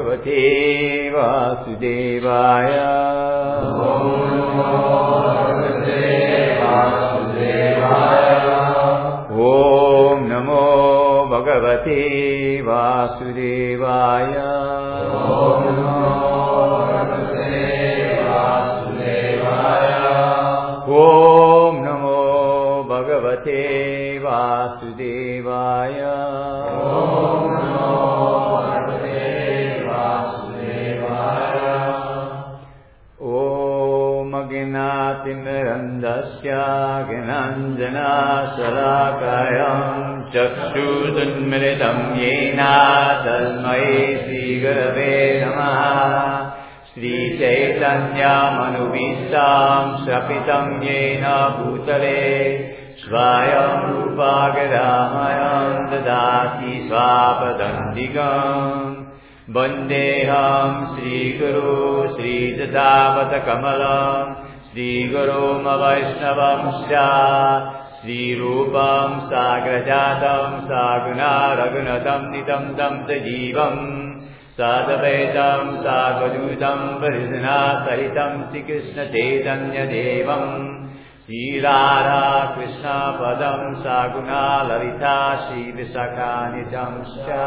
Bhagavate Vasudevaya. Om Namo Bhagavate Vasudevaya. Om Namo Bhagavate Vasudevaya. Om Namo Bhagavate Vasudevaya. Om Namo Bhagavate Vasudevaya. Om Agnatimrandasya Gnanjana Salakayam Chakshudunmilitam Yena Tasmai Sri Gurave Namaha. Sri Chaitanya Manubhistam Shapitam Yena Bhutale Svayam Rupa Gadamayam Dadati Svapadantikam. Vandeham Sri Guru Sri Dadavata Kamalam Sri Guru Vaishnavam Sya Sri Rupam Sagrajatam Saguna Raghunatam Nitam Tam Sajivam Sadavaitam Sagadutam Varisana Sahitam Sri Krishna Chaitanya Devam Sri Radha Krishna Padam Saguna Lalita Sri Visakha Nitam Sya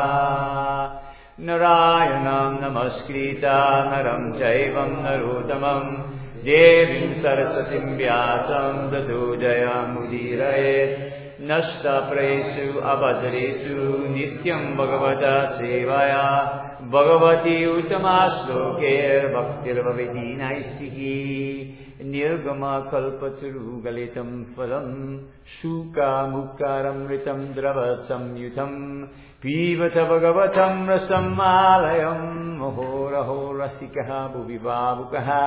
Narayanam Namaskrita Naram Chaivam Narottamam Devim Saraswatim Vyasam Tato Jayamudiraye Nashta Presu Abhadresu Nityam Bhagavata Sevaya Bhagavati Uttama Sloke Bhaktir Bhaviti Naistiki Nirgama Kalpaturu Galitam Phalam Shuka Mukaram Ritam Dravatam Yutam Pivata Bhagavatam Rasam Malayam Mohoraho Rasikaha Bhuvivavukaha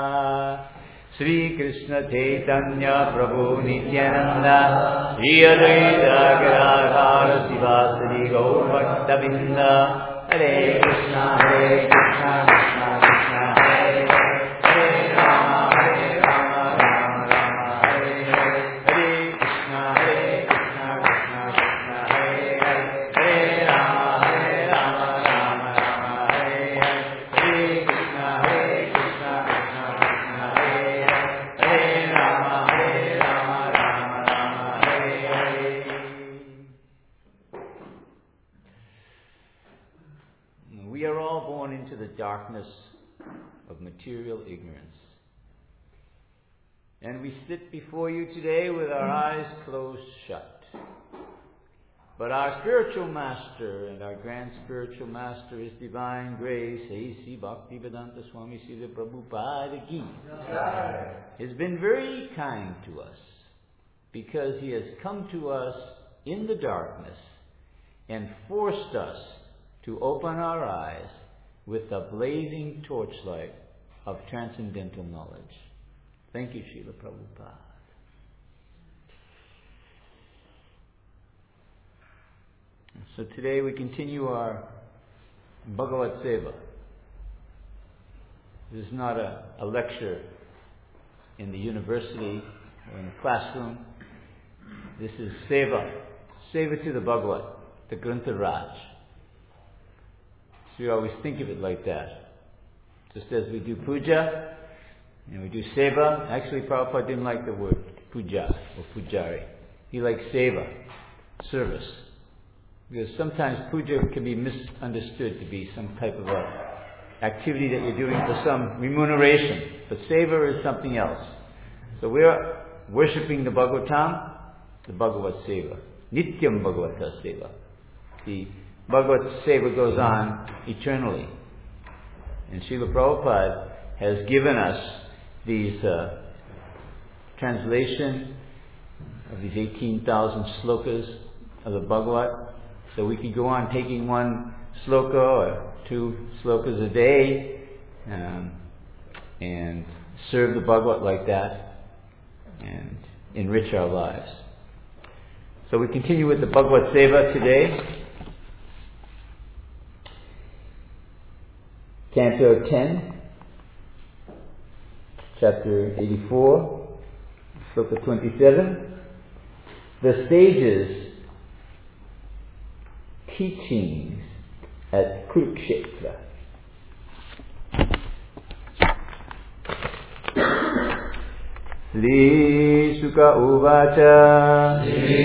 Sri Krishna Chaitanya Prabhu Nityananda Sri Advaita Gadadhara Sivasari Gaur Bhattavinda Hare Krishna Hare Krishna Krishna Krishna Hare Hare Rama Hare Rama Rama Rama Hare Hare Hare Krishna Hare Krishna Krishna Krishna Hare Hare Hare Rama Hare Rama Rama Rama Hare Hare Hare Krishna Hare Krishna Krishna Krishna Hare Hare Hare Rama Hare Rama Rama Rama Hare Hare. We are all born into the darkness of material ignorance. And we sit before you today with our eyes closed shut. But our spiritual master and our grand spiritual master is Divine Grace, A.C. Bhaktivedanta Swami Srila Prabhupada Ki, has been very kind to us because he has come to us in the darkness and forced us to open our eyes with the blazing torchlight of transcendental knowledge. Thank you, Srila Prabhupada. So today we continue our Bhagavat Seva. This is not a lecture in the university or in the classroom. This is Seva. Seva to the Bhagavat, the Grantha Raj. So we always think of it like that. Just as we do puja and we do seva. Actually, Prabhupada didn't like the word puja or pujari. He liked seva, service. Because sometimes puja can be misunderstood to be some type of a activity that you're doing for some remuneration. But seva is something else. So we're worshipping the Bhagavatam, the Bhagavat Seva. Nityam Bhagavata Seva. The Bhagavat Seva goes on eternally. And Srila Prabhupada has given us these translation of these 18,000 slokas of the Bhagavat. So we could go on taking one sloka or two slokas a day and serve the Bhagavat like that and enrich our lives. So we continue with the Bhagavat Seva today. Canto 10, chapter 84, sloka 27. The sages' teachings at Kurukshetra. Sri Suka Uvacha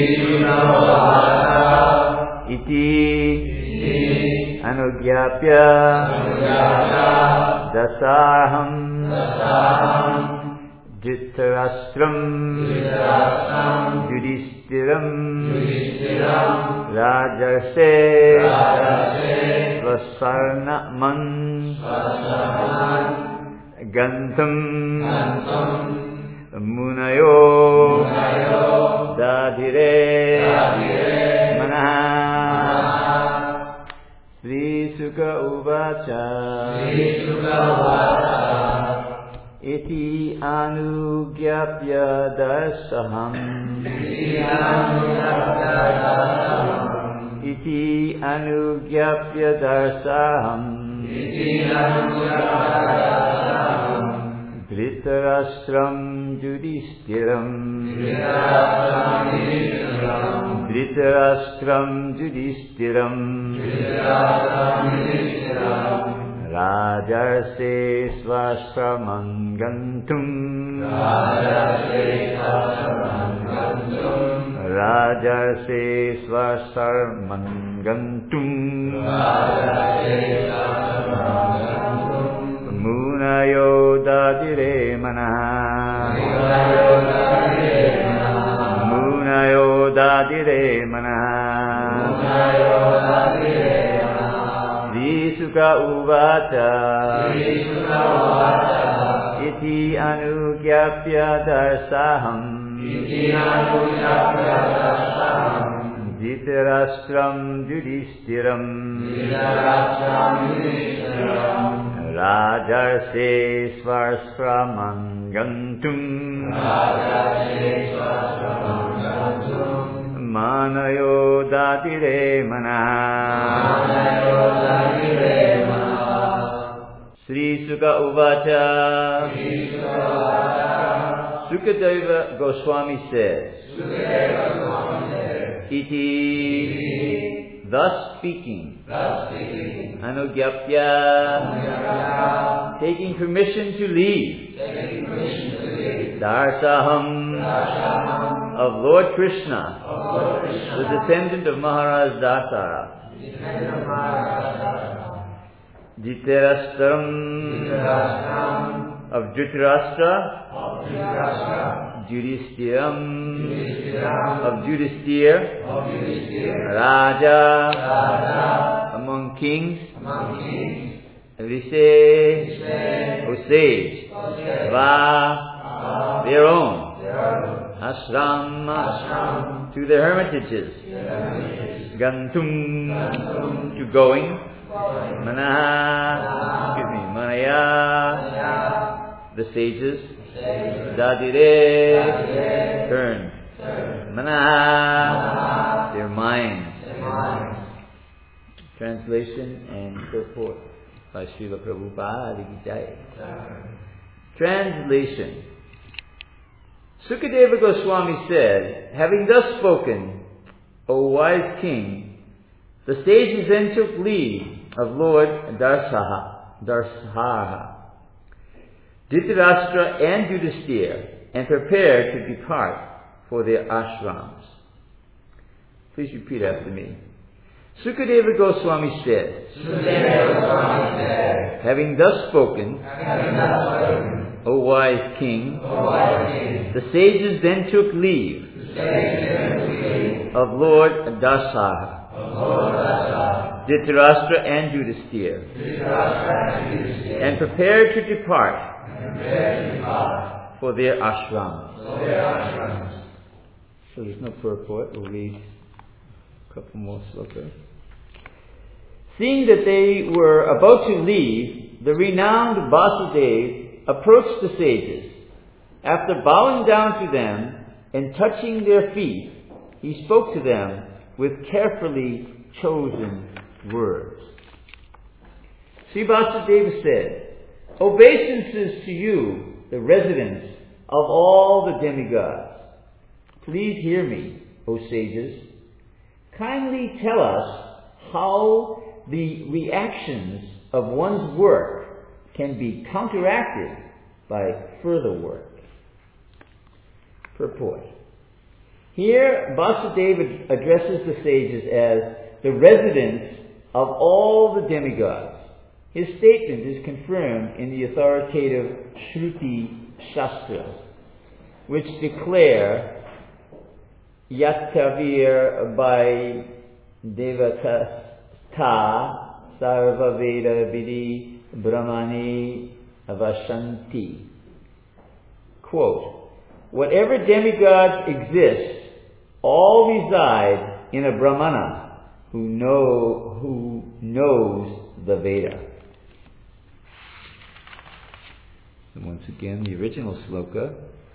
Iti Anugyapya Dasaham Dhritarashram Yudhishtiram Rajarse Svasarnaman Gantam Munayo Dadhire Manaha. Sri Suka Uvacha Iti Anugyapya Darsaham Iti Anugyapya Darsaham Dhritarashram Yudhishtiram Dhritarashram Yudhishtiram Rajarse Svasraman Gantum Rajarse Svasraman Gantum Munayo Dadire Manaha Munayo Dadire Manaha. Sri Suka Uvacha Iti Anugyapya Darsaham Dhritarashram Yudhishtiram Rajarse Svasraman Gantum Manayo Dadire Manaha. Sri Suka Uvacha Sukadeva Goswami says, Iti, thus speaking, Anugyapya, taking permission to leave, Darsaham, of Lord Krishna, the descendant of Maharaj Dasara, Dhritarashtra, of Dhritarashtra, Yudhishtiram, of Yudhishthir, Raja, among kings, Rishe, O sage, Va, their own, Ashram, to their hermitages, Gantum, to going, Manaya, the sages, Dadire, turn, Manaha, their minds. Translation and purport by Srila Prabhupada Ki Jai. Translation. Sukadeva Goswami said, having thus spoken, O wise king, the sages then took leave of Lord Darsara, Dhritarashtra and Yudhishthir, and prepared to depart for their ashrams. Please repeat after me. Sukadeva Goswami said, having thus spoken, O wise king, the sages then took leave of Lord Darsara, Dhritarashtra and Yudhishthir, and prepared to depart for their ashrams. So there's no purport. We'll read a couple more slokas. Seeing that they were about to leave, the renowned Vasudeva approached the sages. After bowing down to them and touching their feet, he spoke to them with carefully chosen words. Sri Vasudeva said, obeisances to you, the residents of all the demigods. Please hear me, O sages. Kindly tell us how the reactions of one's work can be counteracted by further work. Purport. Here, Vasudeva addresses the sages as the residents of all the demigods. His statement is confirmed in the authoritative Shruti Shastras, which declare Yattavir by Devatasta Sarva Veda Vidi Brahmani Avashanti. Quote, whatever demigods exist, all reside in a Brahmana who knows the Veda. And once again, the original sloka.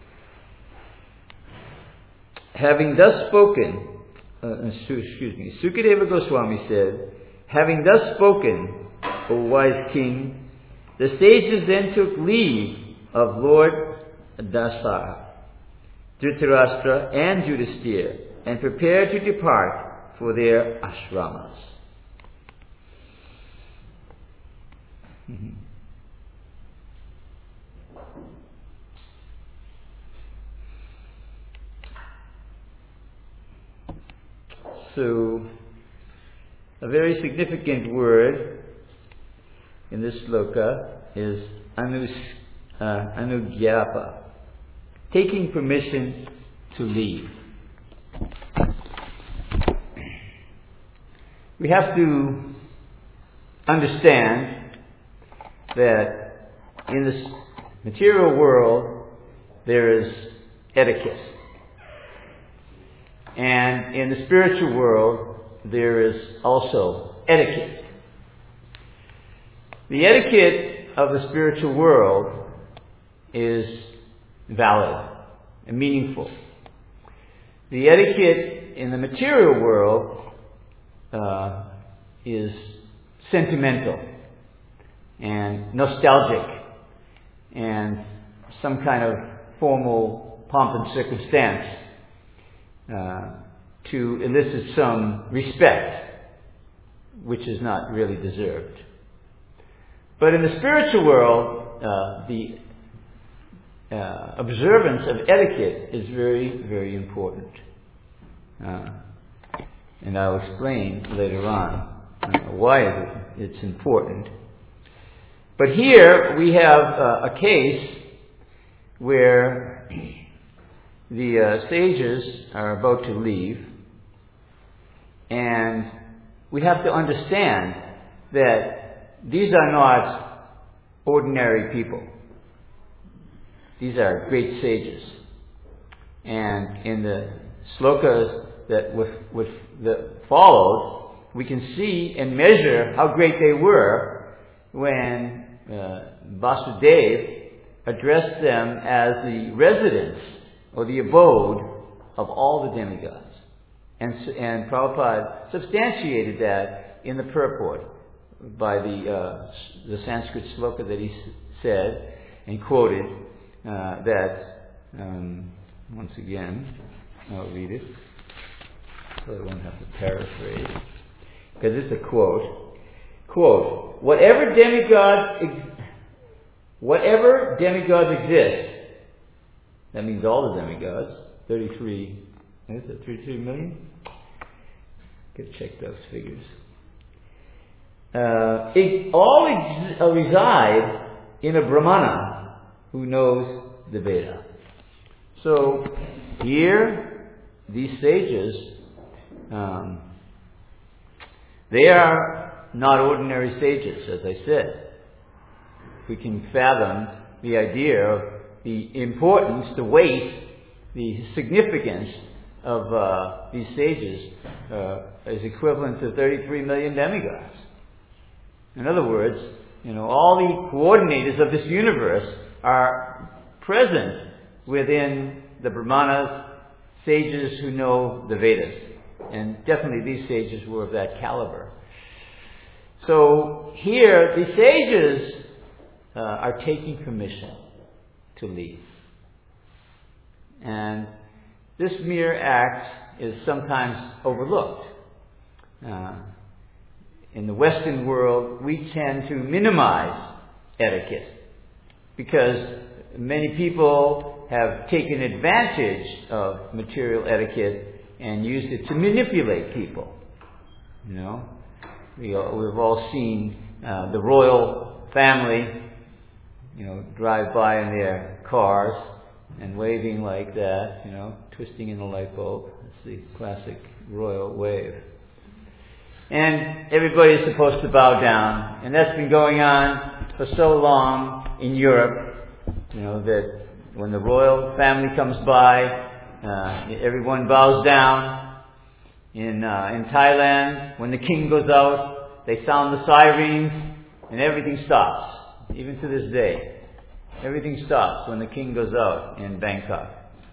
Having thus spoken, Sukadeva Goswami said, having thus spoken, O wise king, the sages then took leave of Lord Dasara, Dhritarashtra and Yudhisthira, and prepared to depart for their ashramas. So, a very significant word in this sloka is anugyapa, taking permission to leave. We have to understand that in this material world there is etiquette. And in the spiritual world, there is also etiquette. The etiquette of the spiritual world is valid and meaningful. The etiquette in the material world is sentimental and nostalgic and some kind of formal pomp and circumstance to elicit some respect, which is not really deserved. But in the spiritual world, the observance of etiquette is very, very important. And I'll explain later on why it's important. But here we have a case where the sages are about to leave, and we have to understand that these are not ordinary people. These are great sages. And in the slokas that followed, we can see and measure how great they were when Vasudeva addressed them as the residents or the abode of all the demigods. And Prabhupada substantiated that in the purport by the Sanskrit sloka that he said and quoted that, once again, I'll read it so I won't have to paraphrase, because it's a quote. Quote, whatever demigods exist, that means all the demigods, 33 million? Gotta check those figures. All reside in a Brahmana who knows the Veda. So here, these sages, they are not ordinary sages, as I said. We can fathom the idea of the importance, the weight, the significance of these sages is equivalent to 33 million demigods. In other words, all the coordinators of this universe are present within the Brahmanas, sages who know the Vedas. And definitely these sages were of that caliber. So here, the sages are taking permission to leave. And this mere act is sometimes overlooked. In the Western world, we tend to minimize etiquette because many people have taken advantage of material etiquette and used it to manipulate people. You know, we've all seen the royal family, you know, drive by in their cars and waving like that, you know, twisting in a light bulb. That's the classic royal wave. And everybody's supposed to bow down. And that's been going on for so long in Europe, you know, that when the royal family comes by, everyone bows down. In Thailand, when the king goes out, they sound the sirens and everything stops. Even to this day, everything stops when the king goes out in Bangkok.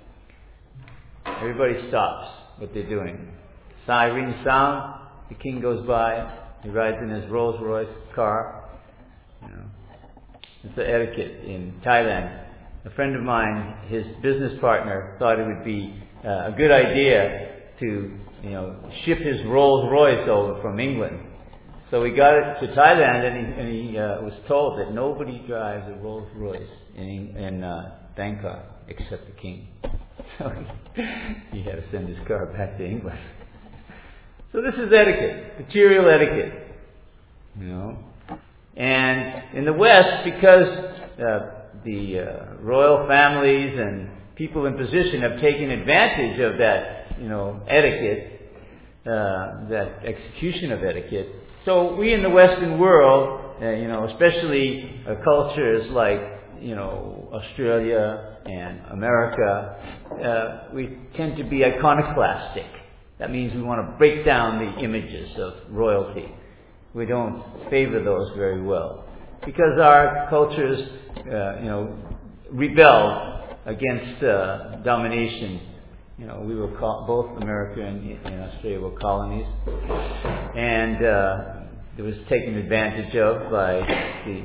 Everybody stops what they're doing. Sirens sound, the king goes by, he rides in his Rolls Royce car. You know, it's the etiquette in Thailand. A friend of mine, his business partner, thought it would be a good idea to, you know, ship his Rolls Royce over from England. So we got it to Thailand, and he was told that nobody drives a Rolls Royce in Bangkok except the king. So he had to send his car back to England. So this is etiquette, material etiquette, you know. And in the West, because the royal families and people in position have taken advantage of that, you know, etiquette, that execution of etiquette. So we in the Western world, you know, especially cultures like, you know, Australia and America, we tend to be iconoclastic. That means we want to break down the images of royalty. We don't favor those very well because our cultures, you know, rebelled against domination. You know, we were both America and Australia were colonies, and it was taken advantage of by the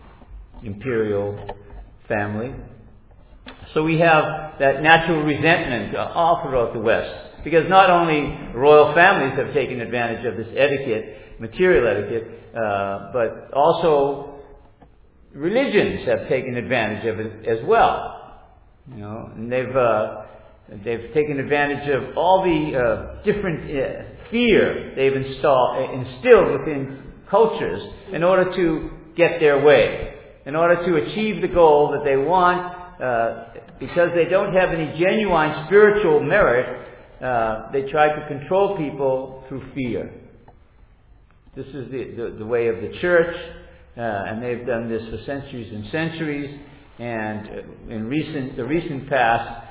imperial family. So we have that natural resentment all throughout the West. Because not only royal families have taken advantage of this etiquette, material etiquette, but also religions have taken advantage of it as well. You know, and they've taken advantage of all the different fear they've instilled within cultures in order to get their way, in order to achieve the goal that they want. Because they don't have any genuine spiritual merit, they try to control people through fear. This is the way of the church, and they've done this for centuries and centuries. And in the recent past,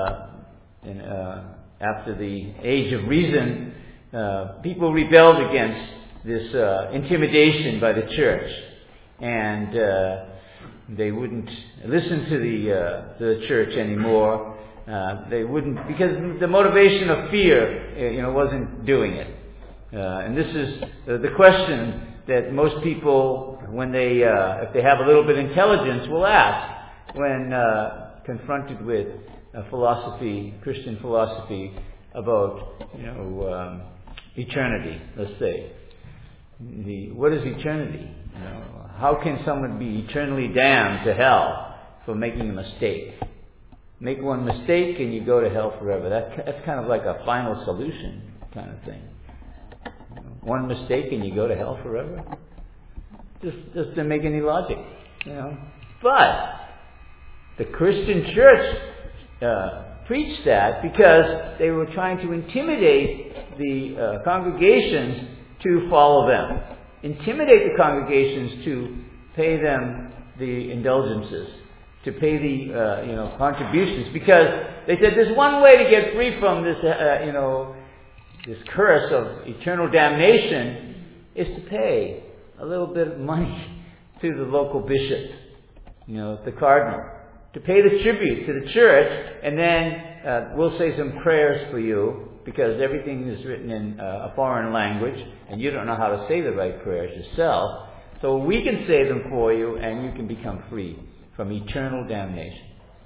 after the age of reason, people rebelled against this intimidation by the church, and they wouldn't listen to the church anymore. They wouldn't, because the motivation of fear, you know, wasn't doing it. And this is the question that most people, when they, if they have a little bit of intelligence, will ask when confronted with philosophy, Christian philosophy about, you know, eternity. Let's say, what is eternity? You know, how can someone be eternally damned to hell for making a mistake? Make one mistake and you go to hell forever. That's kind of like a final solution kind of thing. You know, one mistake and you go to hell forever? Just doesn't make any logic, you know. But the Christian church preached that because they were trying to intimidate the congregations to follow them. Intimidate the congregations to pay them the indulgences, to pay the contributions, because they said there's one way to get free from this this curse of eternal damnation is to pay a little bit of money to the local bishop, the cardinal, to pay the tribute to the church, and then we'll say some prayers for you, because everything is written in a foreign language and you don't know how to say the right prayers yourself. So we can say them for you and you can become free from eternal damnation.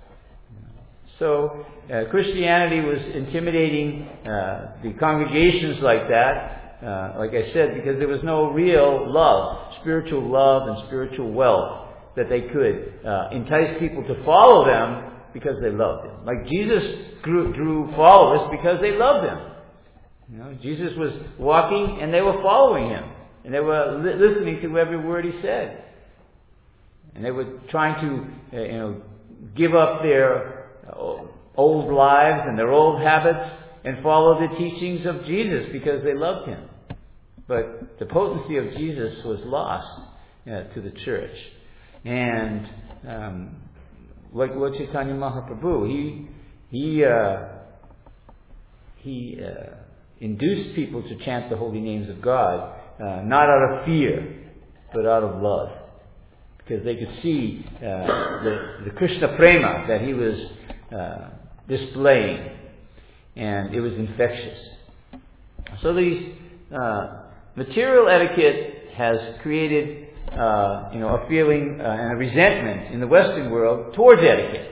So Christianity was intimidating the congregations like that, like I said, because there was no real love, spiritual love and spiritual wealth that they could entice people to follow them because they loved Him. Like Jesus drew followers because they loved Him. You know, Jesus was walking and they were following Him. And they were listening to every word He said. And they were trying to, give up their old lives and their old habits and follow the teachings of Jesus because they loved Him. But the potency of Jesus was lost to the church. And like Lord Chaitanya Mahaprabhu, he induced people to chant the holy names of God, not out of fear, but out of love. Because they could see the Krishna prema that he was displaying, and it was infectious. So these material etiquette has created a feeling and a resentment in the Western world towards etiquette.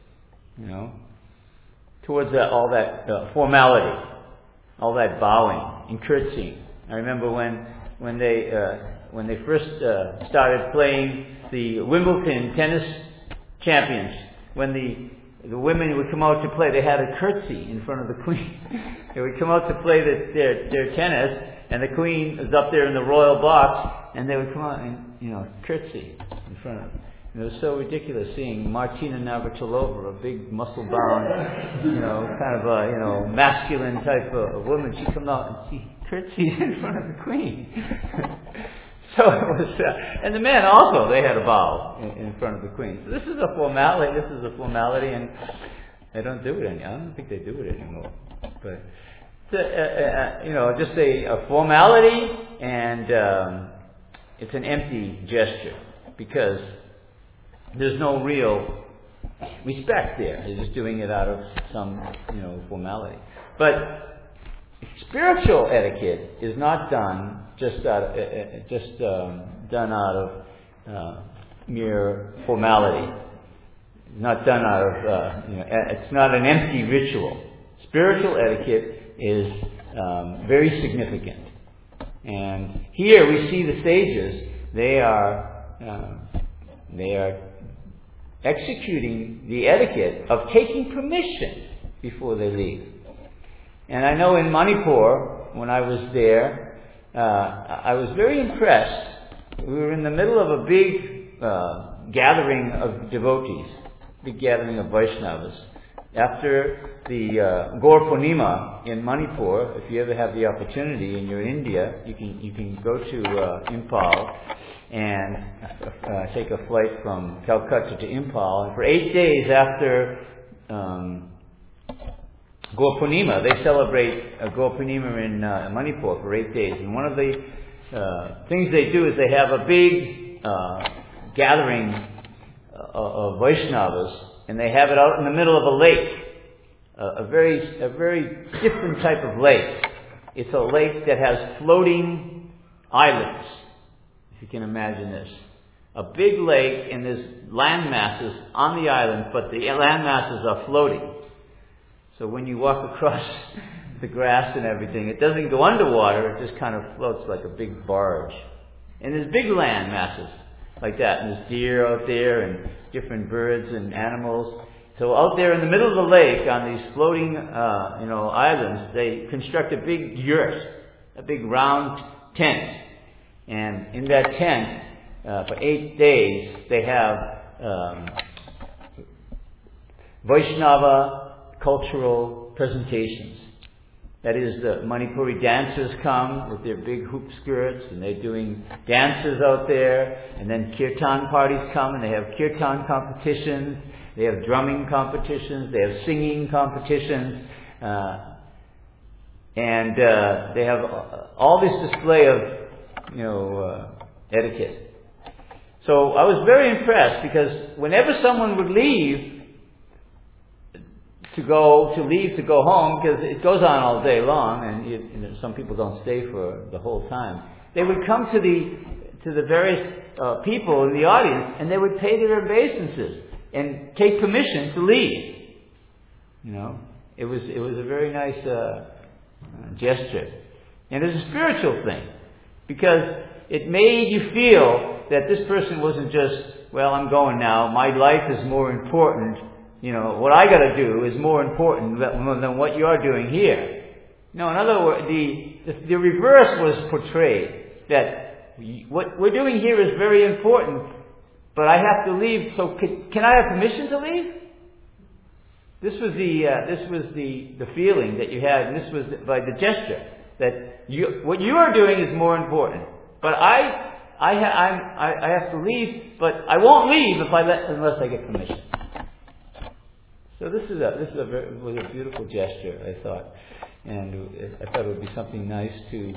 Towards all that formality, all that bowing and curtsying. I remember when they first started playing the Wimbledon tennis champions, when the women would come out to play, they had a curtsy in front of the queen. They would come out to play their tennis, and the queen was up there in the royal box, and they would come out and curtsy in front of them. It was so ridiculous seeing Martina Navratilova, a big muscle-bound, kind of a masculine type of woman. She come out and she curtsied in front of the queen. So it was, and the men also, they had a bow in front of the queen. So this is a formality, and they don't do it anymore. I don't think they do it anymore. But just a formality, and it's an empty gesture because there's no real respect there. They're just doing it out of some formality. But spiritual etiquette is not done done out of mere formality. It's not done out of it's not an empty ritual. Spiritual etiquette is very significant. And here we see the sages. They are executing the etiquette of taking permission before they leave. And I know in Manipur, when I was there, I was very impressed. We were in the middle of a big gathering of devotees, big gathering of Vaishnavas. After the Gaur Purnima in Manipur, if you ever have the opportunity and you're in India, you can go to Impal and take a flight from Calcutta to Impal. And for 8 days after Gaur Purnima, they celebrate Gaur Purnima in Manipur for 8 days. And one of the things they do is they have a big gathering of Vaishnavas, and they have it out in the middle of a lake, a very different type of lake. It's a lake that has floating islands, if you can imagine this. A big lake, and there's land masses on the islands, but the land masses are floating. So when you walk across the grass and everything, it doesn't go underwater, it just kind of floats like a big barge. And there's big land masses like that, and there's deer out there and different birds and animals. So out there in the middle of the lake on these floating islands, they construct a big yurt, a big round tent. And in that tent, for 8 days, they have Vaishnava cultural presentations. That is, the Manipuri dancers come with their big hoop skirts, and they're doing dances out there. And then kirtan parties come, and they have kirtan competitions. They have drumming competitions. They have singing competitions. And they have all this display of, etiquette. So I was very impressed, because whenever someone would leave to go home, because it goes on all day long, and some people don't stay for the whole time. They would come to the various people in the audience, and they would pay their obeisances and take permission to leave. It was a very nice gesture, and it's a spiritual thing, because it made you feel that this person wasn't just well, I'm going now. My life is more important. What I got to do is more important than what you're doing here. No, in other words, the reverse was portrayed, that what we're doing here is very important, but I have to leave, so can I have permission to leave? This was the feeling that you had, and this was by the gesture, that what you are doing is more important, but I have to leave, but I won't leave unless I get permission. So this was a beautiful gesture, I thought, and I thought it would be something nice to,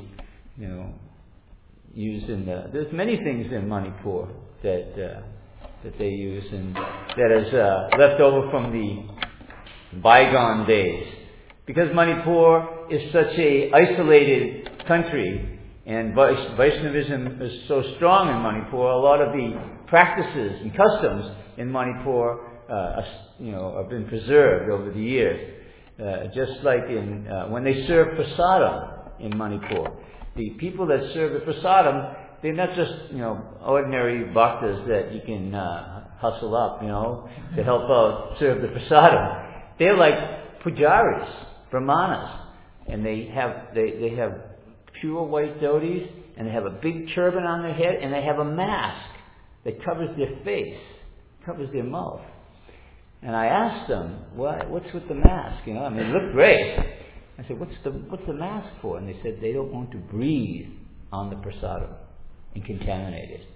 use there's many things in Manipur that they use, and that is left over from the bygone days. Because Manipur is such a isolated country, and Vaishnavism is so strong in Manipur, a lot of the practices and customs in Manipur have been preserved over the years. Just like when they serve prasadam in Manipur, the people that serve the prasadam, they're not just ordinary bhaktas that you can hustle up to help out serve the prasadam. They're like pujaris, brahmanas, and they have pure white dhotis, and they have a big turban on their head, and they have a mask that covers their face, covers their mouth. And I asked them, what's with the mask? It looked great. I said, what's the mask for? And they said they don't want to breathe on the prasadam and contaminate it.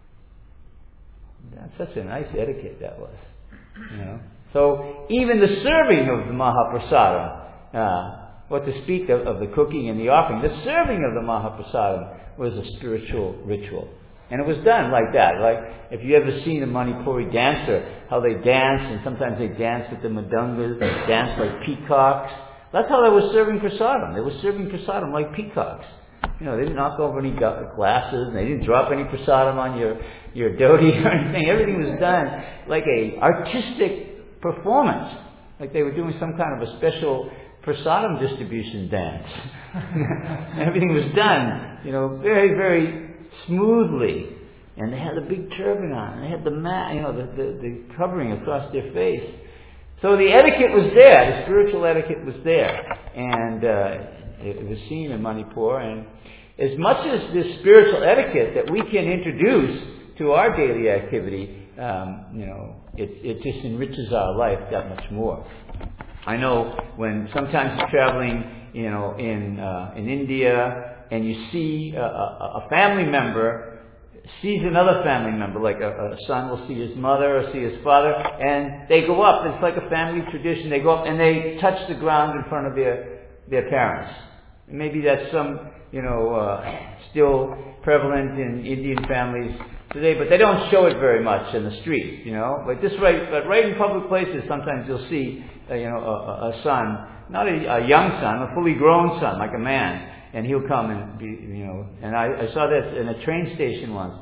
That's such a nice etiquette that was. So even the serving of the Mahaprasadam, what to speak of the cooking and the offering, the serving of the Mahaprasadam was a spiritual ritual. And it was done like that. Like, if you ever seen a Manipuri dancer, how they dance, and sometimes they dance with the madungas, they dance like peacocks. That's how they were serving prasadam. They were serving prasadam like peacocks. They didn't knock over any glasses, and they didn't drop any prasadam on your dhoti or anything. Everything was done like a artistic performance. Like they were doing some kind of a special prasadam distribution dance. Everything was done, very, very smoothly, and they had a big turban on, and they had the mat, the covering across their face. So the etiquette was there, the spiritual etiquette was there, and it was seen in Manipur. And as much as this spiritual etiquette that we can introduce to our daily activity, it just enriches our life that much more. I know when sometimes you're traveling, in India, and you see a family member sees another family member, like a son will see his mother or see his father, and they go up. It's like a family tradition. They go up and they touch the ground in front of their parents. And maybe that's some, still prevalent in Indian families today, but they don't show it very much in the street, But right in public places, sometimes you'll see, a son, not a young son, a fully grown son, like a man. And he'll come and be, and I saw this in a train station once.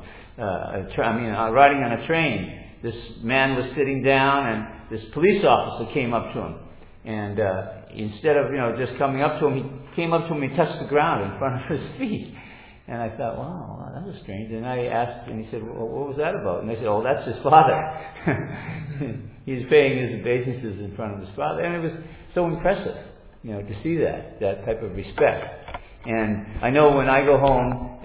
Riding on a train, this man was sitting down, and this police officer came up to him. And instead of, just coming up to him, he came up to him and touched the ground in front of his feet. And I thought, wow, that was strange. And I asked, and he said, well, what was that about? And they said, oh, that's his father. He's paying his obeisances in front of his father. And it was so impressive, to see that type of respect. And I know when I go home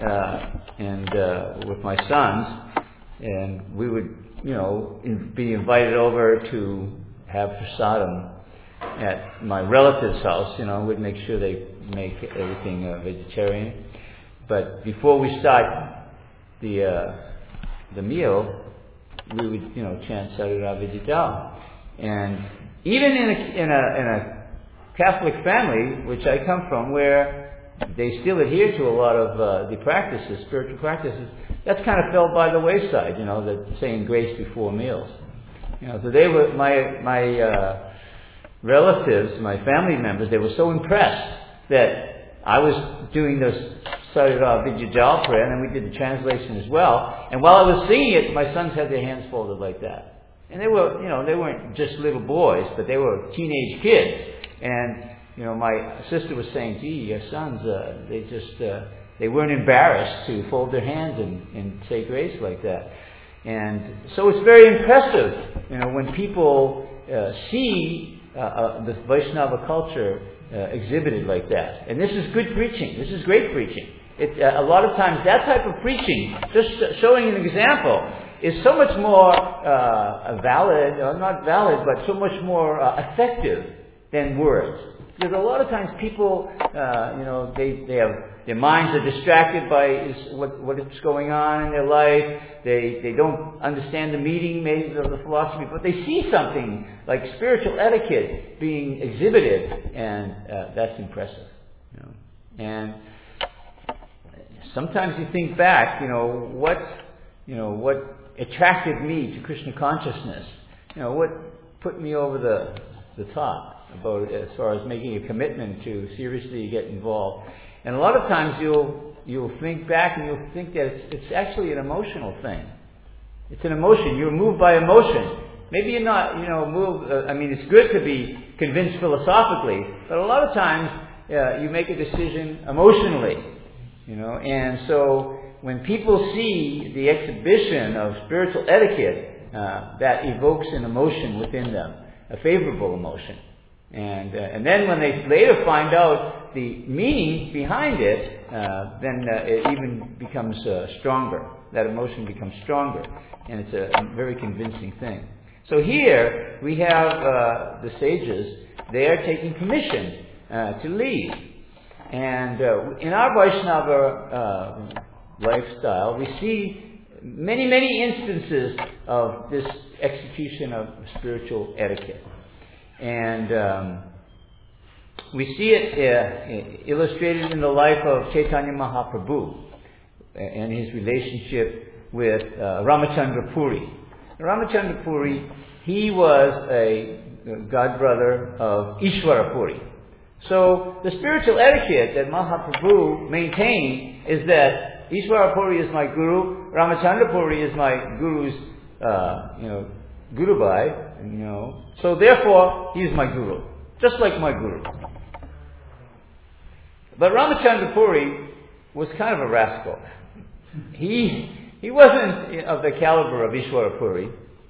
with my sons, and we would, be invited over to have prasadam at my relative's house. We'd make sure they make everything vegetarian. But before we start the meal, we would chant Sarira Vijitao. And even in a Catholic family, which I come from, where they still adhere to a lot of the practices, spiritual practices, that's kind of fell by the wayside, that saying grace before meals. So they were, my relatives, my family members, they were so impressed that I was doing this Sarira Vijitao prayer, and then we did the translation as well. And while I was singing it, my sons had their hands folded like that. And they were, they weren't just little boys, but they were teenage kids. And my sister was saying, gee, your sons, they weren't embarrassed to fold their hands and say grace like that. And so it's very impressive, when people see the Vaishnava culture exhibited like that. And this is good preaching. This is great preaching. A lot of times that type of preaching, just showing an example, is so much more valid, or not valid, but so much more effective than words. Because a lot of times people, they have, their minds are distracted by what is going on in their life. They don't understand the meaning maybe of the philosophy, but they see something like spiritual etiquette being exhibited, and that's impressive. And sometimes you think back, what attracted me to Krishna consciousness? What put me over the top about as far as making a commitment to seriously get involved? And a lot of times you'll think back and you'll think that it's actually an emotional thing. It's an emotion. You're moved by emotion. Maybe you're not, moved. It's good to be convinced philosophically, but a lot of times you make a decision emotionally. And so when people see the exhibition of spiritual etiquette, that evokes an emotion within them, a favorable emotion. And then when they later find out the meaning behind it, then it even becomes stronger. That emotion becomes stronger, and it's a very convincing thing. So here we have the sages. They are taking commission to lead. And in our Vaishnava lifestyle, we see many, many instances of this execution of spiritual etiquette. And we see it illustrated in the life of Chaitanya Mahaprabhu and his relationship with Ramachandra Puri. Ramachandra Puri, he was a godbrother of Ishwara Puri. So the spiritual etiquette that Mahaprabhu maintained is that Ishwara Puri is my guru, Ramachandra Puri is my guru's, Guru Bhai, so therefore he is my guru, just like my guru. But Ramachandra Puri was kind of a rascal. He wasn't of the caliber of Ishwara Puri,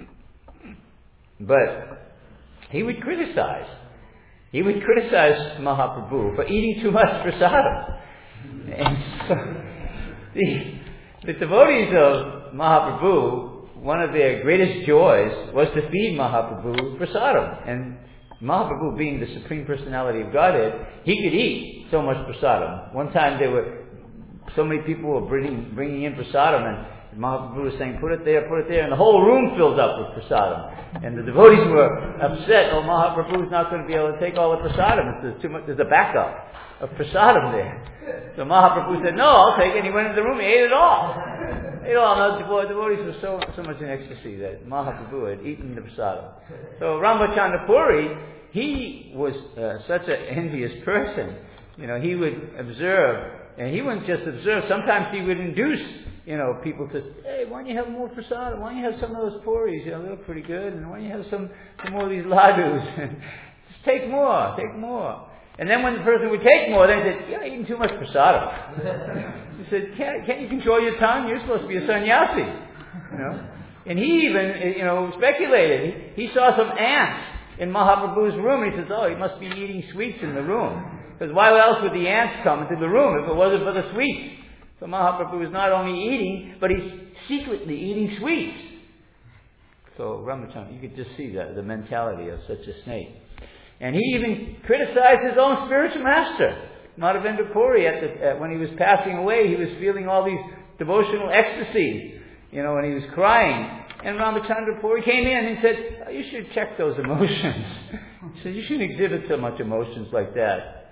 but he would criticize. He would criticize Mahaprabhu for eating too much prasadam. And so the devotees of Mahaprabhu, one of their greatest joys was to feed Mahaprabhu prasadam. And Mahaprabhu, being the Supreme Personality of Godhead, he could eat so much prasadam. One time so many people were bringing in prasadam, and Mahaprabhu was saying, put it there, and the whole room filled up with prasadam. And the devotees were upset, Mahaprabhu's not going to be able to take all the prasadam. There's too much, there's a backup of prasadam there. So Mahaprabhu said, no, I'll take it. And he went into the room, he ate it all. Now the devotees were so much in ecstasy that Mahaprabhu had eaten the prasadam. So Ramachandra Puri, he was such an envious person. He would observe, and he wouldn't just observe, sometimes he would induce people to, hey, why don't you have more prasadam? Why don't you have some of those puris? They look pretty good. And why don't you have some more of these ladus? Just take more. And then when the person would take more, they said, you're eating too much prasadam. He said, can't you control your tongue? You're supposed to be a sannyasi. And he even, speculated. He saw some ants in Mahaprabhu's room, and he says, he must be eating sweets in the room. Because why else would the ants come into the room if it wasn't for the sweets? So Mahaprabhu is not only eating, but he's secretly eating sweets. So Ramachandra, you could just see the mentality of such a snake. And he even criticized his own spiritual master, Madhavendra Puri, when he was passing away. He was feeling all these devotional ecstasies, and he was crying. And Ramachandra Puri came in and said, you should check those emotions. He said, you shouldn't exhibit so much emotions like that.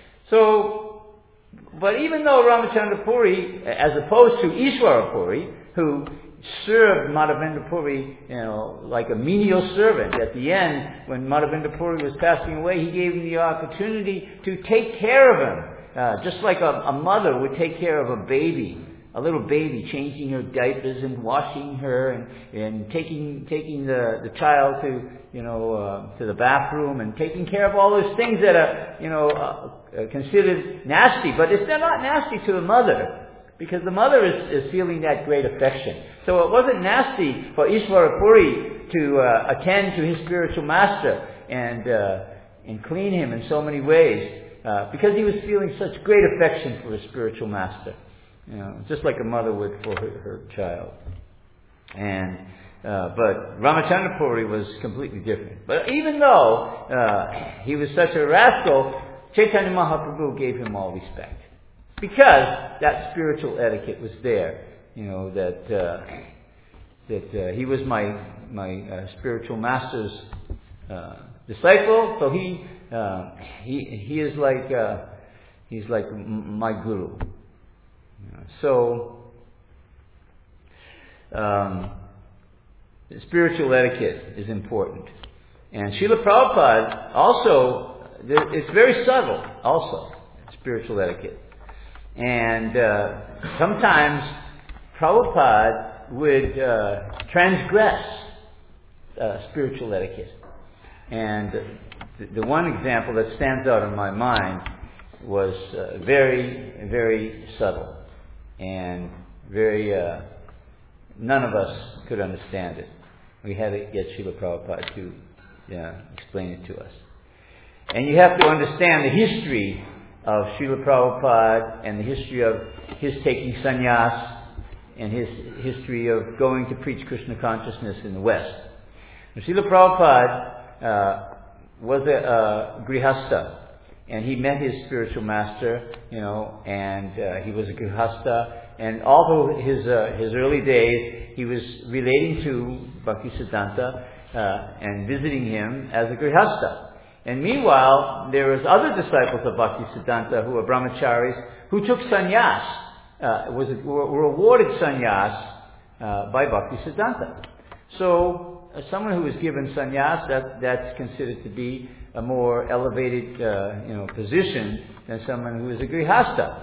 But even though Ramachandra Puri, as opposed to Ishwara Puri, who served Madhavendra Puri, like a menial servant. At the end, when Madhavendra Puri was passing away, he gave him the opportunity to take care of him, just like a mother would take care of a baby, a little baby, changing her diapers and washing her and taking the child to the bathroom and taking care of all those things that are considered nasty, but they're not nasty to the mother. because the mother is feeling that great affection. So it wasn't nasty for Ishvarapuri to attend to his spiritual master and clean him in so many ways, because he was feeling such great affection for his spiritual master, just like a mother would for her child. But Ramachandra Puri was completely different. But even though he was such a rascal, Chaitanya Mahaprabhu gave him all respect, because that spiritual etiquette was there. That he was my spiritual master's disciple, so he is like he's like my guru. Spiritual etiquette is important. And Srila Prabhupada also, it's very subtle also, spiritual etiquette. And sometimes Prabhupada would transgress spiritual etiquette. And the one example that stands out in my mind was very, very subtle. And very, none of us could understand it. We had to get Srila Prabhupada to explain it to us. And you have to understand the history of Srila Prabhupada and the history of his taking sannyas and his history of going to preach Krishna consciousness in the West. Srila Prabhupada was a grihastha, and he met his spiritual master, and he was a grihastha. And all through his early days, he was relating to Bhaktisiddhanta and visiting him as a grihastha. And meanwhile, there was other disciples of Bhaktisiddhanta who were brahmacharis who took sannyas, were awarded sannyas by Bhaktisiddhanta. So, someone who was given sannyas, that's considered to be a more elevated, position than someone who is a grihastha.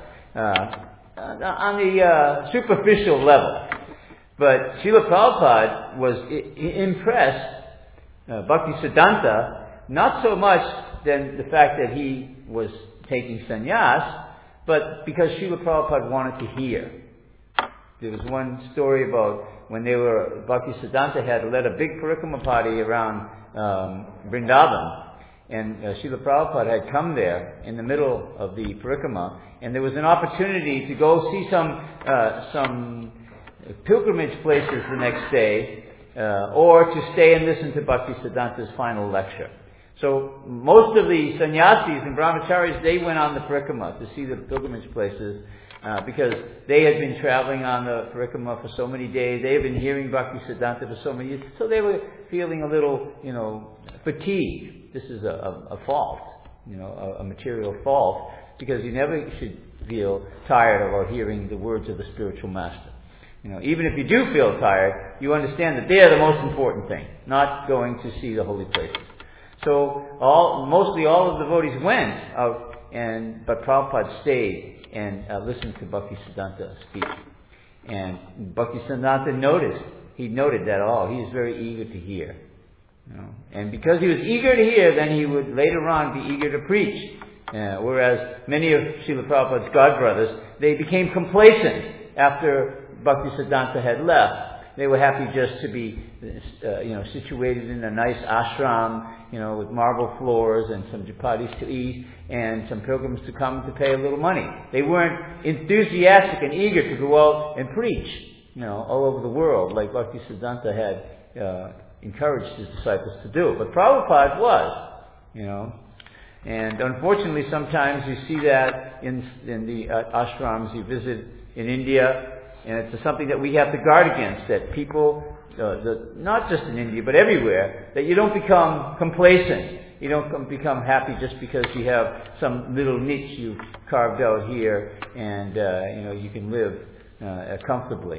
On the superficial level. But Srila Prabhupada was impressed, Bhaktisiddhanta, not so much than the fact that he was taking sannyas, but because Srila Prabhupada wanted to hear. There was one story about when Bhaktisiddhanta had led a big parikrama party around Vrindavan, and Srila Prabhupada had come there in the middle of the parikrama, and there was an opportunity to go see some pilgrimage places the next day, or to stay and listen to Bhaktisiddhanta's final lecture. So most of the sannyasis and brahmacharis, they went on the parikrama to see the pilgrimage places, because they had been traveling on the parikrama for so many days. They had been hearing Bhaktisiddhanta for so many years, so they were feeling a little, fatigued. This is a fault, a material fault, because you never should feel tired about hearing the words of the spiritual master. Even if you do feel tired, you understand that they are the most important thing, not going to see the holy places. So mostly all of the devotees went out, but Prabhupada stayed and listened to Bhaktisiddhanta speak. And Bhaktisiddhanta noted that he is very eager to hear. And because he was eager to hear, then he would later on be eager to preach. Whereas many of Srila Prabhupada's godbrothers, they became complacent after Bhaktisiddhanta had left. They were happy just to be, situated in a nice ashram, with marble floors and some chapatis to eat and some pilgrims to come to pay a little money. They weren't enthusiastic and eager to go out and preach, all over the world like Bhaktisiddhanta had encouraged his disciples to do. But Prabhupada was, And unfortunately, sometimes you see that in the ashrams you visit in India, and it's something that we have to guard against, that people, not just in India, but everywhere, that you don't become complacent. You don't become happy just because you have some little niche you've carved out here, and you can live comfortably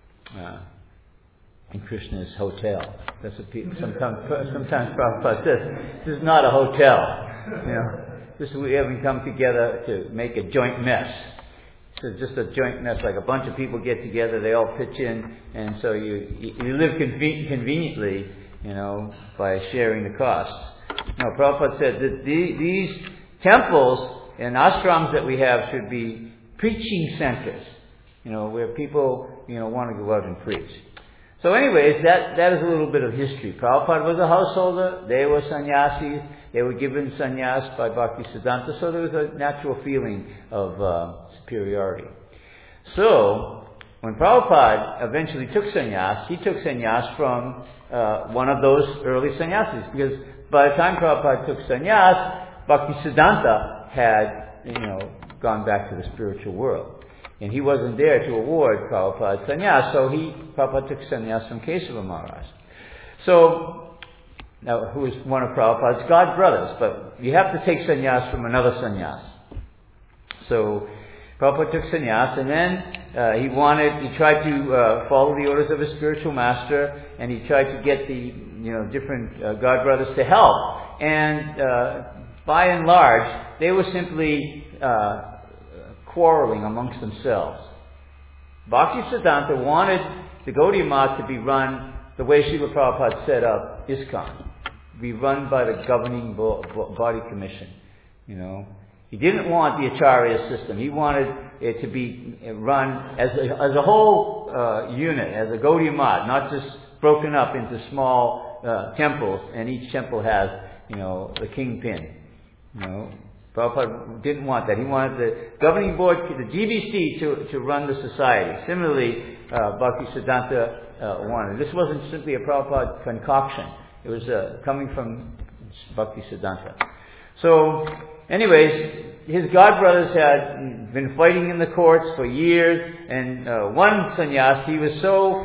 in Krishna's hotel. That's what people sometimes Prabhupada says. This is not a hotel. We haven't come together to make a joint mess. It's just a joint mess, like a bunch of people get together, they all pitch in, and so you live conveniently, by sharing the costs. No, Prabhupada said that these temples and ashrams that we have should be preaching centers. where people, want to go out and preach. So anyways, that is a little bit of history. Prabhupada was a householder. They were sannyasis. They were given sannyas by Bhaktisiddhanta. So there was a natural feeling of superiority. So, when Prabhupada eventually took sannyas, he took sannyas from one of those early sannyasis. Because by the time Prabhupada took sannyas, Bhaktisiddhanta had, gone back to the spiritual world. And he wasn't there to award Prabhupada sannyas, so Prabhupada took sannyas from Kesava Maharaj. So, now, who is one of Prabhupada's god brothers, but you have to take sannyas from another sannyas. So, Prabhupada took sannyas, and then he tried to follow the orders of his spiritual master, and he tried to get the, different god brothers to help. And by and large, they were simply quarreling amongst themselves. Bhaktisiddhanta wanted the Gaudiya Math to be run the way Srila Prabhupada set up ISKCON, be run by the governing body commission. He didn't want the Acharya system. He wanted it to be run as a whole unit, as a Gaudiya Math, not just broken up into small temples, and each temple has, the kingpin. Prabhupada didn't want that. He wanted the governing board, the GBC, to run the society. Similarly, Bhaktisiddhanta wanted. This wasn't simply a Prabhupada concoction. It was coming from Bhaktisiddhanta. So, anyways, his godbrothers had been fighting in the courts for years, and one sannyasi was so,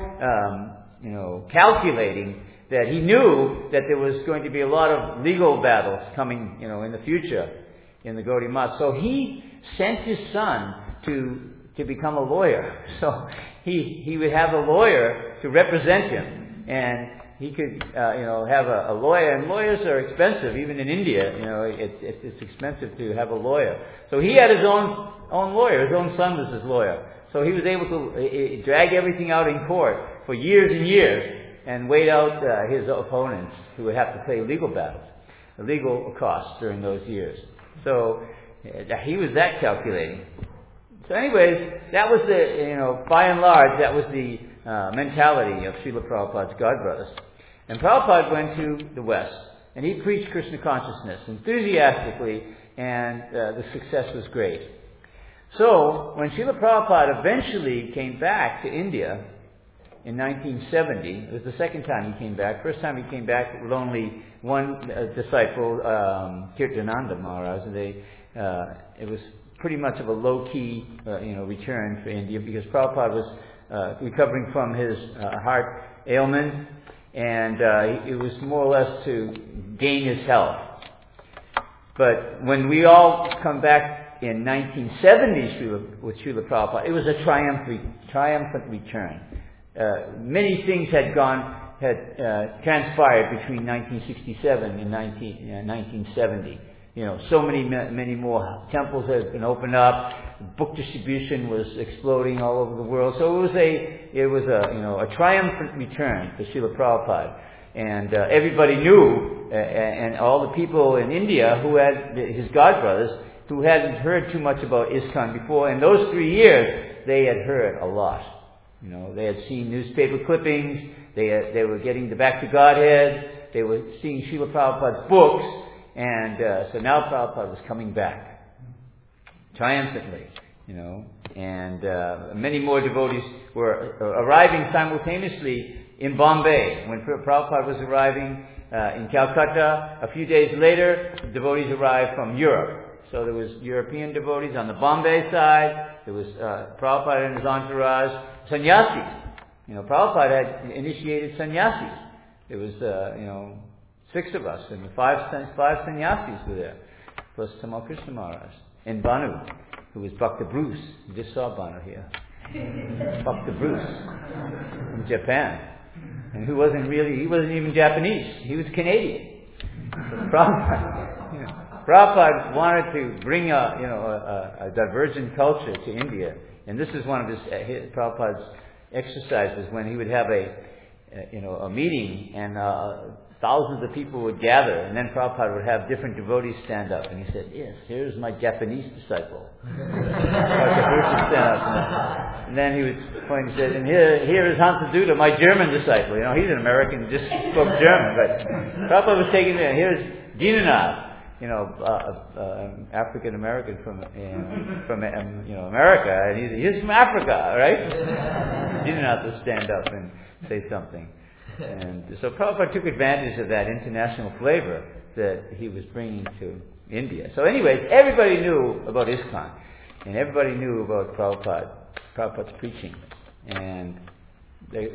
calculating that he knew that there was going to be a lot of legal battles coming, in the future in the Gaudiya Math. So he sent his son to become a lawyer. So he would have a lawyer to represent him, and he could, have a lawyer, and lawyers are expensive, even in India, it's expensive to have a lawyer. So he had his own lawyer, his own son was his lawyer. So he was able to drag everything out in court for years and years, and wait out his opponents who would have to pay legal battles, legal costs during those years. So he was that calculating. So anyways, that was the, by and large, that was the mentality of Srila Prabhupada's godbrothers. And Prabhupada went to the West, and he preached Krishna consciousness enthusiastically, and the success was great. So, when Srila Prabhupada eventually came back to India in 1970, it was the second time he came back. First time he came back with only one disciple, Kirtananda Maharaj. It was pretty much of a low-key, return for India, because Prabhupada was recovering from his heart ailment, and it was more or less to gain his health. But when we all come back in 1970 with Srila Prabhupada, it was a triumphant return. Many things had transpired between 1967 and 1970. So many more temples had been opened up. Book distribution was exploding all over the world. So it was a triumphant return for Srila Prabhupada, and everybody knew, and all the people in India who had his godbrothers who hadn't heard too much about ISKCON before. In those 3 years, they had heard a lot. They had seen newspaper clippings. They were getting the Back to Godhead. They were seeing Srila Prabhupada's books. And so now Prabhupada was coming back triumphantly, and many more devotees were arriving simultaneously in Bombay. When Prabhupada was arriving in Calcutta, a few days later, devotees arrived from Europe. So there was European devotees on the Bombay side. There was Prabhupada and his entourage, sannyasis. Prabhupada had initiated sannyasis. There was, 6 of us, and 5 sannyasis were there, plus Tamal Krishna Maharaj, and Banu, who was Bhakta Bruce. You just saw Banu here. Bhakta Bruce from Japan. And he wasn't even Japanese. He was Canadian. So Prabhupada wanted to bring a divergent culture to India. And this is one of his Prabhupada's exercises, when he would have a meeting, and thousands of people would gather, and then Prabhupada would have different devotees stand up, and he said, yes, here's my Japanese disciple. And then he would point and said, and here is Hansaduta, my German disciple. He's an American, just spoke German, but Prabhupada was taking it. Here's Dinanath, African American from America, and he's from Africa, right? Dinanath would stand up and say something. And so Prabhupada took advantage of that international flavor that he was bringing to India. So anyways, everybody knew about ISKCON, and everybody knew about Prabhupada's preaching. And the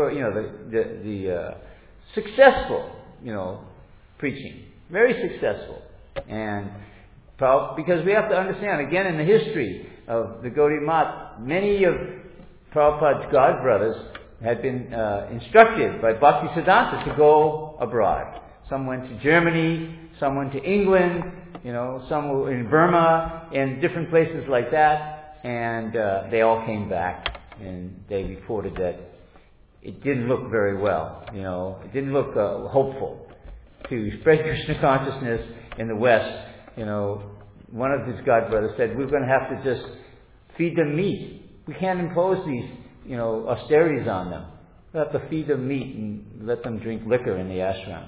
successful, preaching. Very successful. And because we have to understand, again, in the history of the Gaudiya Math, many of Prabhupada's god brothers had been instructed by Bhaktisiddhanta to go abroad. Some went to Germany, some went to England, some were in Burma, and different places like that, and they all came back, and they reported that it didn't look very well, it didn't look hopeful to spread Krishna consciousness in the West. One of his god brothers said, we're going to have to just feed them meat. We can't impose these austerities on them. We have to feed them meat and let them drink liquor in the ashram.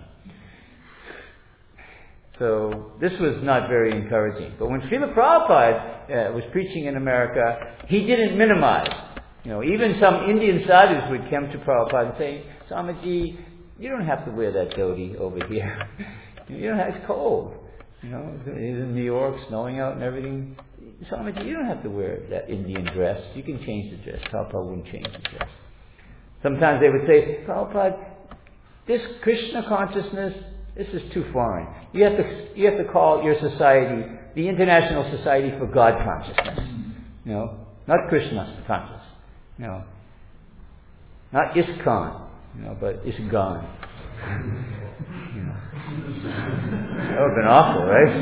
So this was not very encouraging. But when Srila Prabhupada was preaching in America, he didn't minimize. Even some Indian sadhus would come to Prabhupada and say, Swamiji, you don't have to wear that dhoti over here. It's cold. He's in New York, snowing out and everything. Swamiji, you don't have to wear that Indian dress. You can change the dress. Prabhupada wouldn't change the dress. Sometimes they would say, Prabhupada, this Krishna consciousness, this is too foreign. You have to call your society the International Society for God Consciousness. Not Krishna conscious. Not ISKCON, but ISKCON. That would have been awful, right?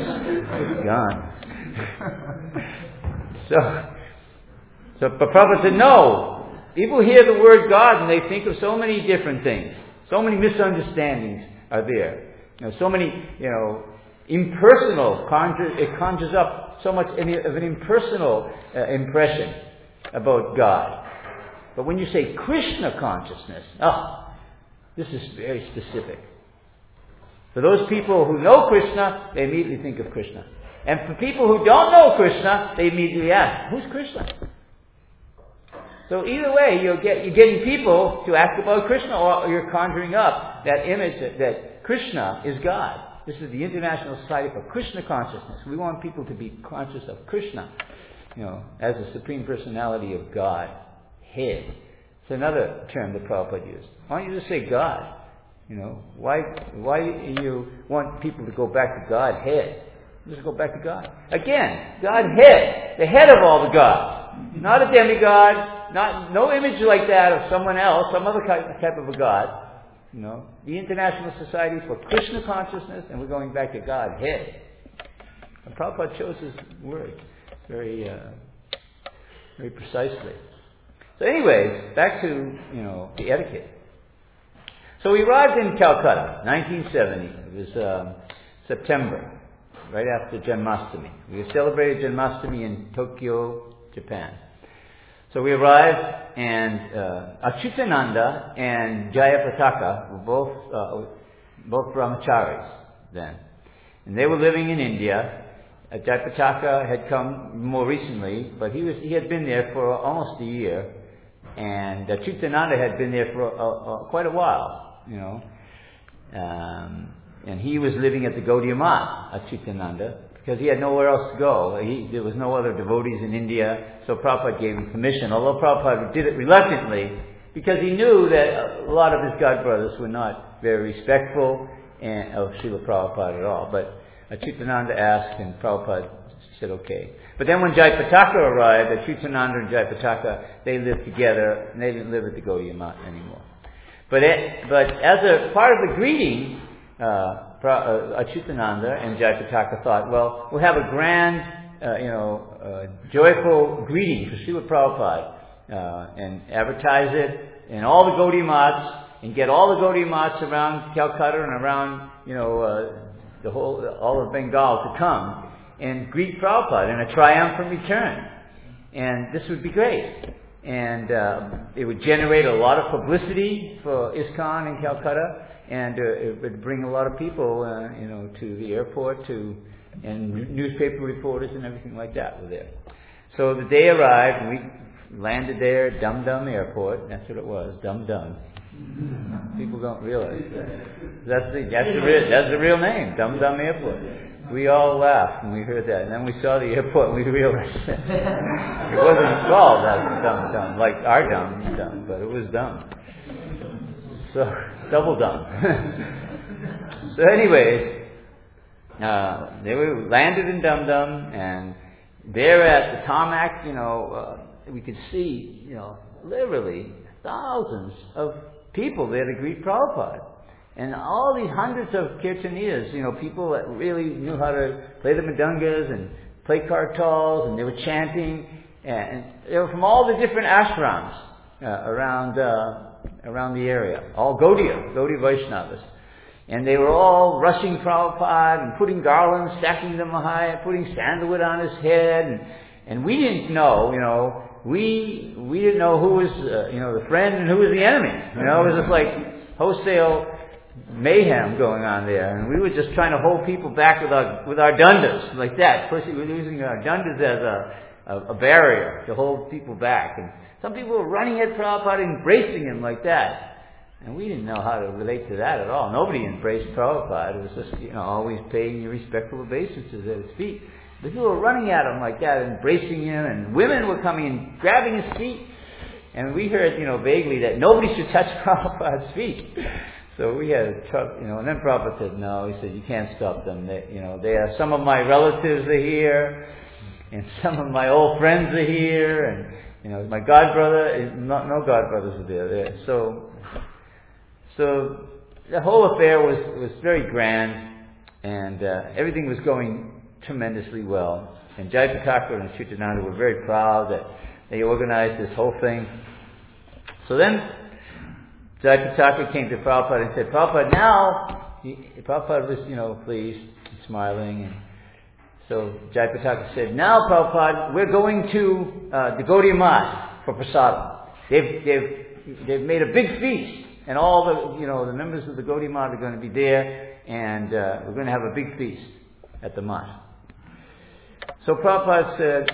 ISKCON. But Prabhupada said, no. People hear the word God and they think of so many different things. So many misunderstandings are there. So many, impersonal, it conjures up so much of an impersonal impression about God. But when you say Krishna consciousness, this is very specific. For those people who know Krishna, they immediately think of Krishna. And for people who don't know Krishna, they immediately ask, who's Krishna? So either way, you're getting people to ask about Krishna, or you're conjuring up that image that Krishna is God. This is the International Society for Krishna Consciousness. We want people to be conscious of Krishna, as the Supreme Personality of God, head. It's another term that Prabhupada used. Why don't you just say God? Why do you want people to go back to God, head? Just go back to God. Again, God, head. The head of all the gods. Not a demigod. No image like that of someone else, some other type of a god. The International Society for Krishna Consciousness, and we're going back to God, head. And Prabhupada chose his words very, very precisely. So anyways, back to, the etiquette. So we arrived in Calcutta, 1970. It was September, right after Janmashtami. We celebrated Janmashtami in Tokyo, Japan. So we arrived, and Achyutananda and Jayapataka were both brahmacharis then. And they were living in India. Jayapataka had come more recently, but he had been there for almost a year. And Achyutananda had been there for quite a while, and he was living at the Gaudiya Math, Achyutananda, because he had nowhere else to go. There was no other devotees in India, so Prabhupada gave him permission, although Prabhupada did it reluctantly, because he knew that a lot of his god brothers were not very respectful of Srila Prabhupada at all. But Achyutananda asked, and Prabhupada said okay. But then when Jayapataka arrived, Achyutananda and Jayapataka, they lived together, and they didn't live at the Gaudiya Math anymore. But as a part of the greeting, Achyutananda and Jayapataka thought, well, we'll have a grand, joyful greeting for Srila Prabhupada, and advertise it in all the Gaudiya Maths, and get all the Gaudiya Maths around Calcutta and around, all of Bengal to come and greet Prabhupada in a triumphant return. And this would be great. And it would generate a lot of publicity for ISKCON in Calcutta, and it would bring a lot of people, to the airport, and newspaper reporters and everything like that were there. So the day arrived, and we landed there at Dum Dum Airport. That's what it was, Dum Dum. People don't realize that. That's the real name, Dum Dum Airport. We all laughed when we heard that, and then we saw the airport and we realized that it wasn't called as Dum Dum, like our Dum, but it was dumb. So, double dumb. So anyways, they were landed in Dum Dum, and there at the tarmac, we could see, literally thousands of people there to greet Prabhupada. And all these hundreds of kirtanias, people that really knew how to play the mridungas and play kartals, and they were chanting, and they were from all the different ashrams around the area, all Gaudiya Vaishnavas. And they were all rushing Prabhupada and putting garlands, stacking them high, putting sandalwood on his head, and we didn't know, we didn't know who was, the friend and who was the enemy. It was just like wholesale mayhem going on there, and we were just trying to hold people back with our dundas, like that. We were using our dundas as a barrier to hold people back. And some people were running at Prabhupada, embracing him like that. And we didn't know how to relate to that at all. Nobody embraced Prabhupada. It was just, always paying your respectful obeisances at his feet. But people were running at him like that, embracing him, and women were coming and grabbing his feet. And we heard, vaguely that nobody should touch Prabhupada's feet. So we had a tough, and then Prabhupada said, no, he said, you can't stop them. They are, some of my relatives are here, and some of my old friends are here, and, my godbrother, no godbrothers are there. So the whole affair was very grand, and everything was going tremendously well. And Jayapataka Thakur and Chutananda were very proud that they organized this whole thing. So then Jayapataka Thakur came to Prabhupada and said, Prabhupada, now, Prabhupada was, pleased and smiling. And so Jayapataka Thakur said, now, Prabhupada, we're going to the Gaudiya Math for prasadam. They've made a big feast, and all the members of the Gaudiya Math are going to be there, and we're going to have a big feast at the Math. So Prabhupada said,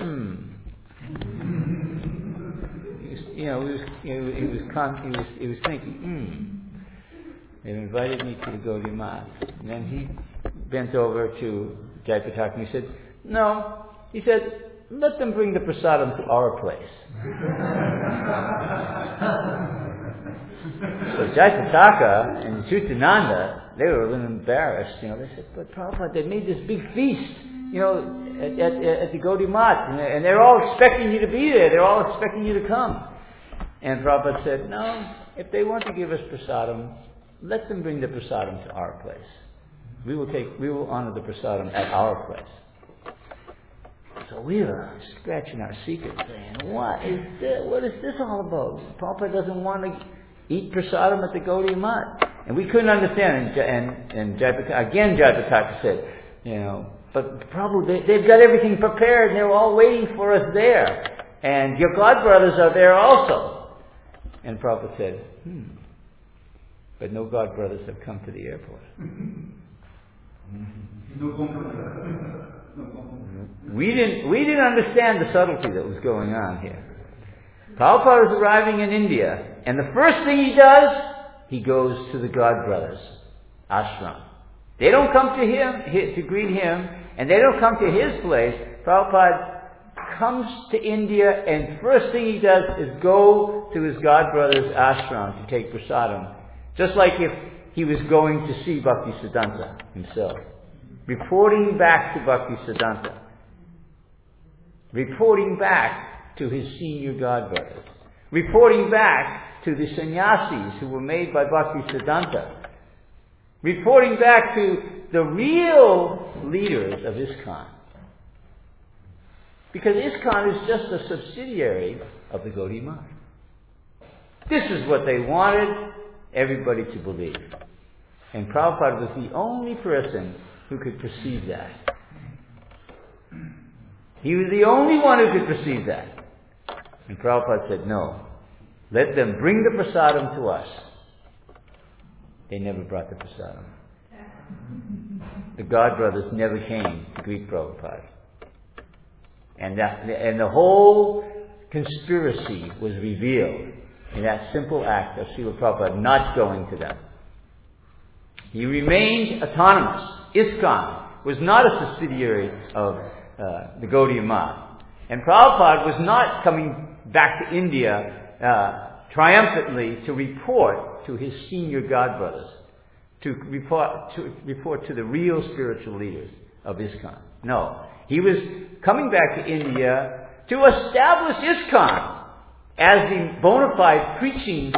he was thinking, they've invited me to the Gaudiya Math. And then he bent over to Jayapataka Thakur and he said, no. He said, let them bring the prasadam to our place. So Jayapataka Thakur and Chutananda, they were a little embarrassed. They said, but Prabhupada, they made this big feast, at the Gaudiya Math, and they're all expecting you to be there. They're all expecting you to come. And Prabhupada said, no, if they want to give us prasadam, let them bring the prasadam to our place. We will honor the prasadam at our place. So we were scratching our secret, saying, what is this all about? Prabhupada doesn't want to eat prasadam at the Gaudiya Math. And we couldn't understand. And Jayapataka Thakur said, but Prabhu, they've got everything prepared, and they're all waiting for us there. And your godbrothers are there also. And Prabhupada said, but no godbrothers have come to the airport. We didn't understand the subtlety that was going on here. Prabhupada was arriving in India, and the first thing he does, he goes to the godbrothers' ashram. They don't come to him to greet him, and they don't come to his place. Prabhupada comes to India, and first thing he does is go to his godbrother's ashram to take prasadam, just like if he was going to see Bhaktisiddhanta himself. Reporting back to Bhaktisiddhanta. Reporting back to his senior godbrothers. Reporting back to the sannyasis who were made by Bhaktisiddhanta. Reporting back to the real leaders of ISKCON. Because ISKCON is just a subsidiary of the Gaudiya Math. This is what they wanted. everybody to believe. And Prabhupada was the only person who could perceive that. He was the only one who could perceive that. And Prabhupada said, no, let them bring the prasadam to us. They never brought the prasadam. The God brothers never came to greet Prabhupada. And the whole conspiracy was revealed in that simple act of Srila Prabhupada not going to them. He remained autonomous. ISKCON was not a subsidiary of the Gaudiya Math. And Prabhupada was not coming back to India triumphantly to report to his senior God brothers, to report to the real spiritual leaders of ISKCON. No. He was coming back to India to establish ISKCON as the bona fide preaching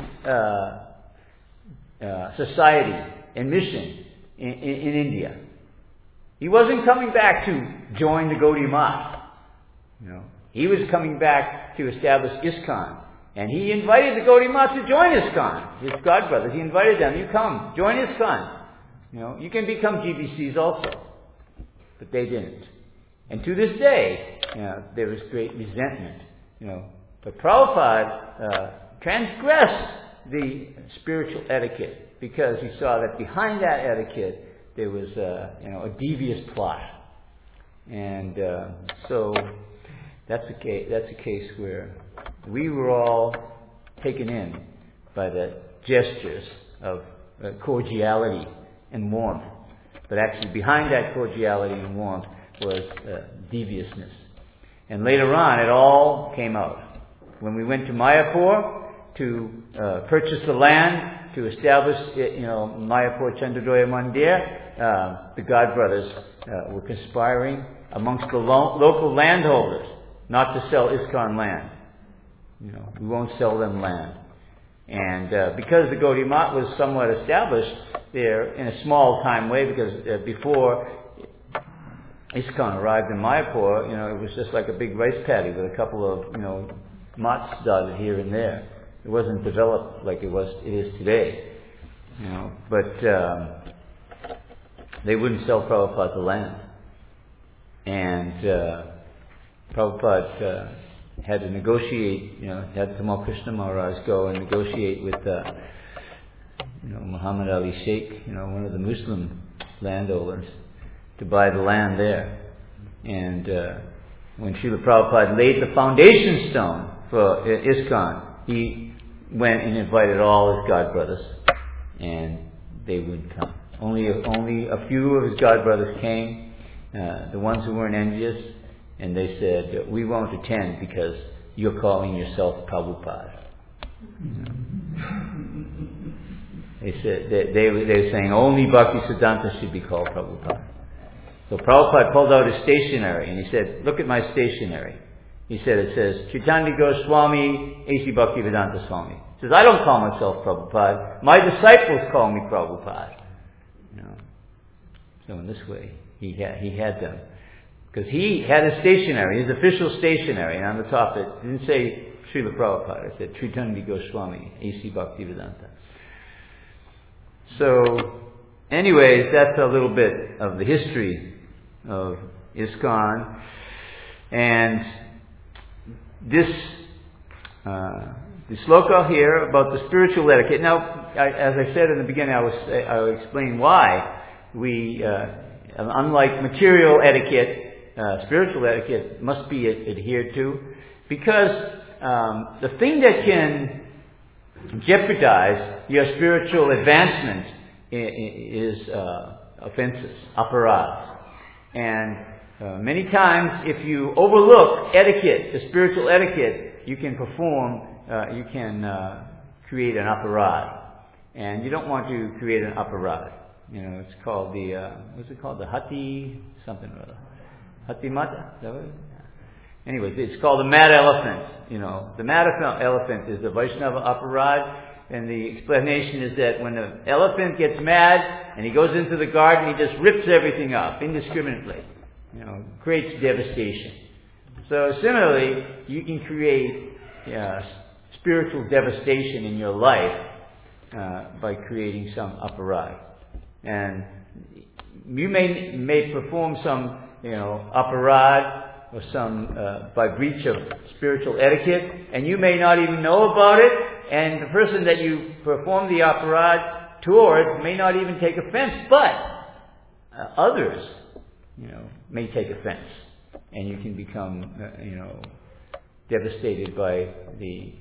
society and mission in India. He wasn't coming back to join the Gaudiya Math. He was coming back to establish ISKCON. And he invited the Gaudiya Math to join ISKCON. His God brothers, he invited them, you come, join ISKCON. You can become GBCs also. But they didn't. And to this day, there was great resentment. But Prabhupada transgressed the spiritual etiquette because he saw that behind that etiquette there was a devious plot. And so that's a case where we were all taken in by the gestures of cordiality and warmth. But actually behind that cordiality and warmth was deviousness. And later on, it all came out. When we went to Mayapur to purchase the land to establish, Mayapur Chandradoya Mandir, the God brothers were conspiring amongst the local landholders not to sell ISKCON land. We won't sell them land. And because the Gaudiya Math was somewhat established there in a small time way, because before ISKCON arrived in Mayapur, it was just like a big rice paddy with a couple of, mats dotted here and there. It wasn't developed like it is today. But they wouldn't sell Prabhupada the land. And Prabhupada had to negotiate, had Tamal Krishna Maharaj go and negotiate with Muhammad Ali Sheikh, one of the Muslim landowners, to buy the land there. And when Srila Prabhupada laid the foundation stone for ISKCON, he went and invited all his God brothers, and they wouldn't come. Only a few of his God brothers came, the ones who weren't envious, and they said, we won't attend because you're calling yourself Prabhupada. They said they were saying only Bhaktisiddhanta should be called Prabhupada. So Prabhupada pulled out his stationery and he said, look at my stationery. He said, it says, Chaitanya Goswami, A.C. Bhaktivedanta Swami. He says, I don't call myself Prabhupada. My disciples call me Prabhupada. So in this way, he had them. Because he had a stationery, his official stationery, and on the top it didn't say Srila Prabhupada. It said Chaitanya Goswami, A.C. Bhaktivedanta. So, anyways, that's a little bit of the history of ISKCON. And this the sloka here about the spiritual etiquette. Now, as I said in the beginning, I will explain why we, unlike material etiquette, spiritual etiquette must be adhered to, because the thing that can jeopardize your spiritual advancement is offenses, aparadhs. And many times, if you overlook etiquette, the spiritual etiquette, you can create an aparadh. And you don't want to create an aparadh. It's called what's it called? The Hati something or other. Hati Mata? Is that what it is? Anyways, it's called the mad elephant. The mad elephant is the Vaishnava aparadh. And the explanation is that when the elephant gets mad and he goes into the garden, he just rips everything up indiscriminately. Creates devastation. So similarly, you can create spiritual devastation in your life by creating some aparad. And you may perform some, aparad or some by breach of spiritual etiquette, and you may not even know about it, and the person that you perform the aparad towards may not even take offense, but others, may take offense, and you can become, devastated by the,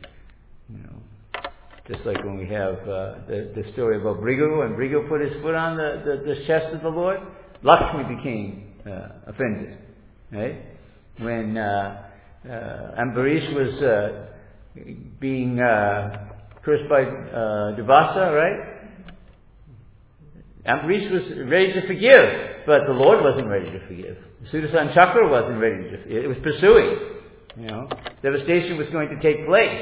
just like when we have the story about Brigu, and Brigu put his foot on the chest of the Lord, Lakshmi became offended, right? When Ambarish was being cursed by Durvasa, right? Ambarish was ready to forgive, but the Lord wasn't ready to forgive. Sudarsana Chakra wasn't ready to forgive. It was pursuing. Devastation was going to take place.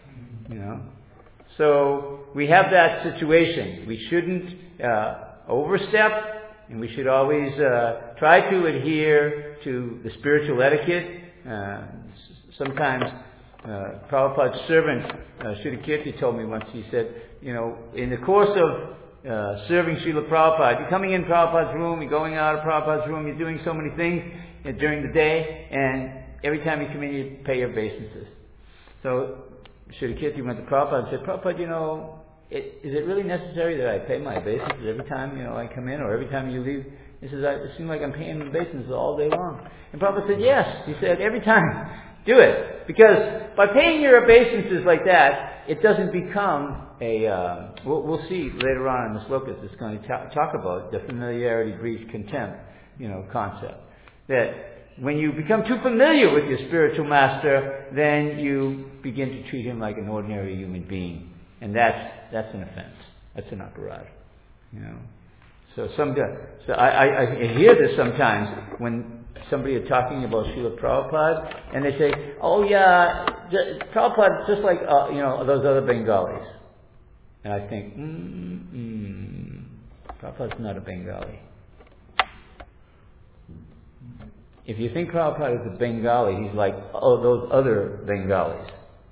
So we have that situation. We shouldn't overstep, and we should always try to adhere to the spiritual etiquette. Sometimes Prabhupada's servant, Shuddhakirti, told me once, he said, in the course of serving Srila Prabhupada, you're coming in Prabhupada's room, you're going out of Prabhupada's room, you're doing so many things during the day, and every time you come in, you pay your obeisances. So Shuddhakirti went to Prabhupada and said, Prabhupada, is it really necessary that I pay my obeisances every time I come in, or every time you leave? He says, it seems like I'm paying obeisances all day long. And Prabhupada said, yes. He said, every time, do it. Because by paying your obeisances like that, it doesn't become a, we'll see later on in the slokas, it's going to talk about the familiarity breeds contempt, concept. That when you become too familiar with your spiritual master, then you begin to treat him like an ordinary human being. And that's an offense. That's an aparad. So I hear this sometimes when somebody is talking about Srila Prabhupada, and they say, oh yeah, Prabhupada is just like, those other Bengalis. And I think, Prabhupada's not a Bengali. If you think Prabhupada is a Bengali, he's like, those other Bengalis.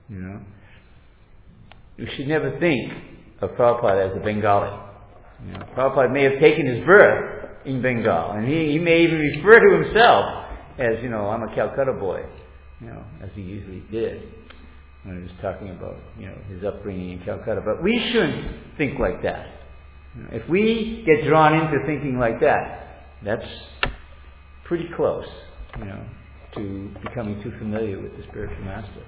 You should never think of Prabhupada as a Bengali. Prabhupada may have taken his birth in Bengal, and he may even refer to himself as, I'm a Calcutta boy, as he usually did when he was talking about, his upbringing in Calcutta. But we shouldn't think like that. If we get drawn into thinking like that, that's pretty close, to becoming too familiar with the spiritual master.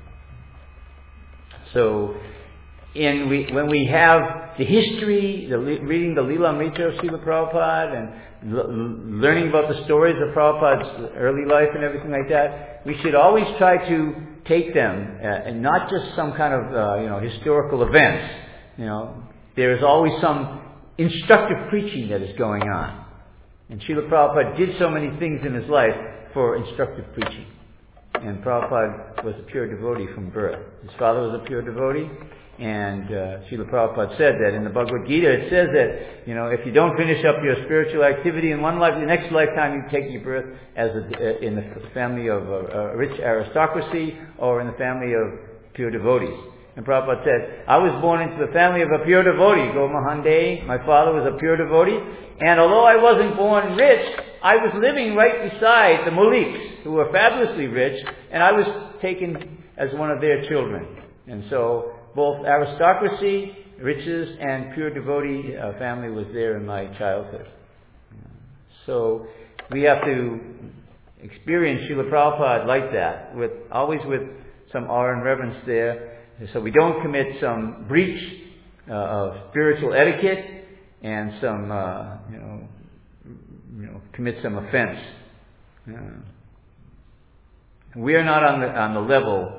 So, when we have the history, reading the Lila Amrita of Srila Prabhupada, and learning about the stories of Prabhupada's early life and everything like that, we should always try to take them, and not just some kind of, historical events. There is always some instructive preaching that is going on. And Srila Prabhupada did so many things in his life for instructive preaching. And Prabhupada was a pure devotee from birth. His father was a pure devotee. And Srila Prabhupada said that in the Bhagavad Gita, it says that, if you don't finish up your spiritual activity in one life, the next lifetime you take your birth as in the family of a rich aristocracy or in the family of pure devotees. And Prabhupada said, I was born into the family of a pure devotee, Go Mahande. My father was a pure devotee. And although I wasn't born rich, I was living right beside the Mauliks, who were fabulously rich, and I was taken as one of their children. And so both aristocracy, riches, and pure devotee family was there in my childhood. So we have to experience Srila Prabhupada like that, always with some awe and reverence there, so we don't commit some breach of spiritual etiquette and some, commit some offense. We are not on the level.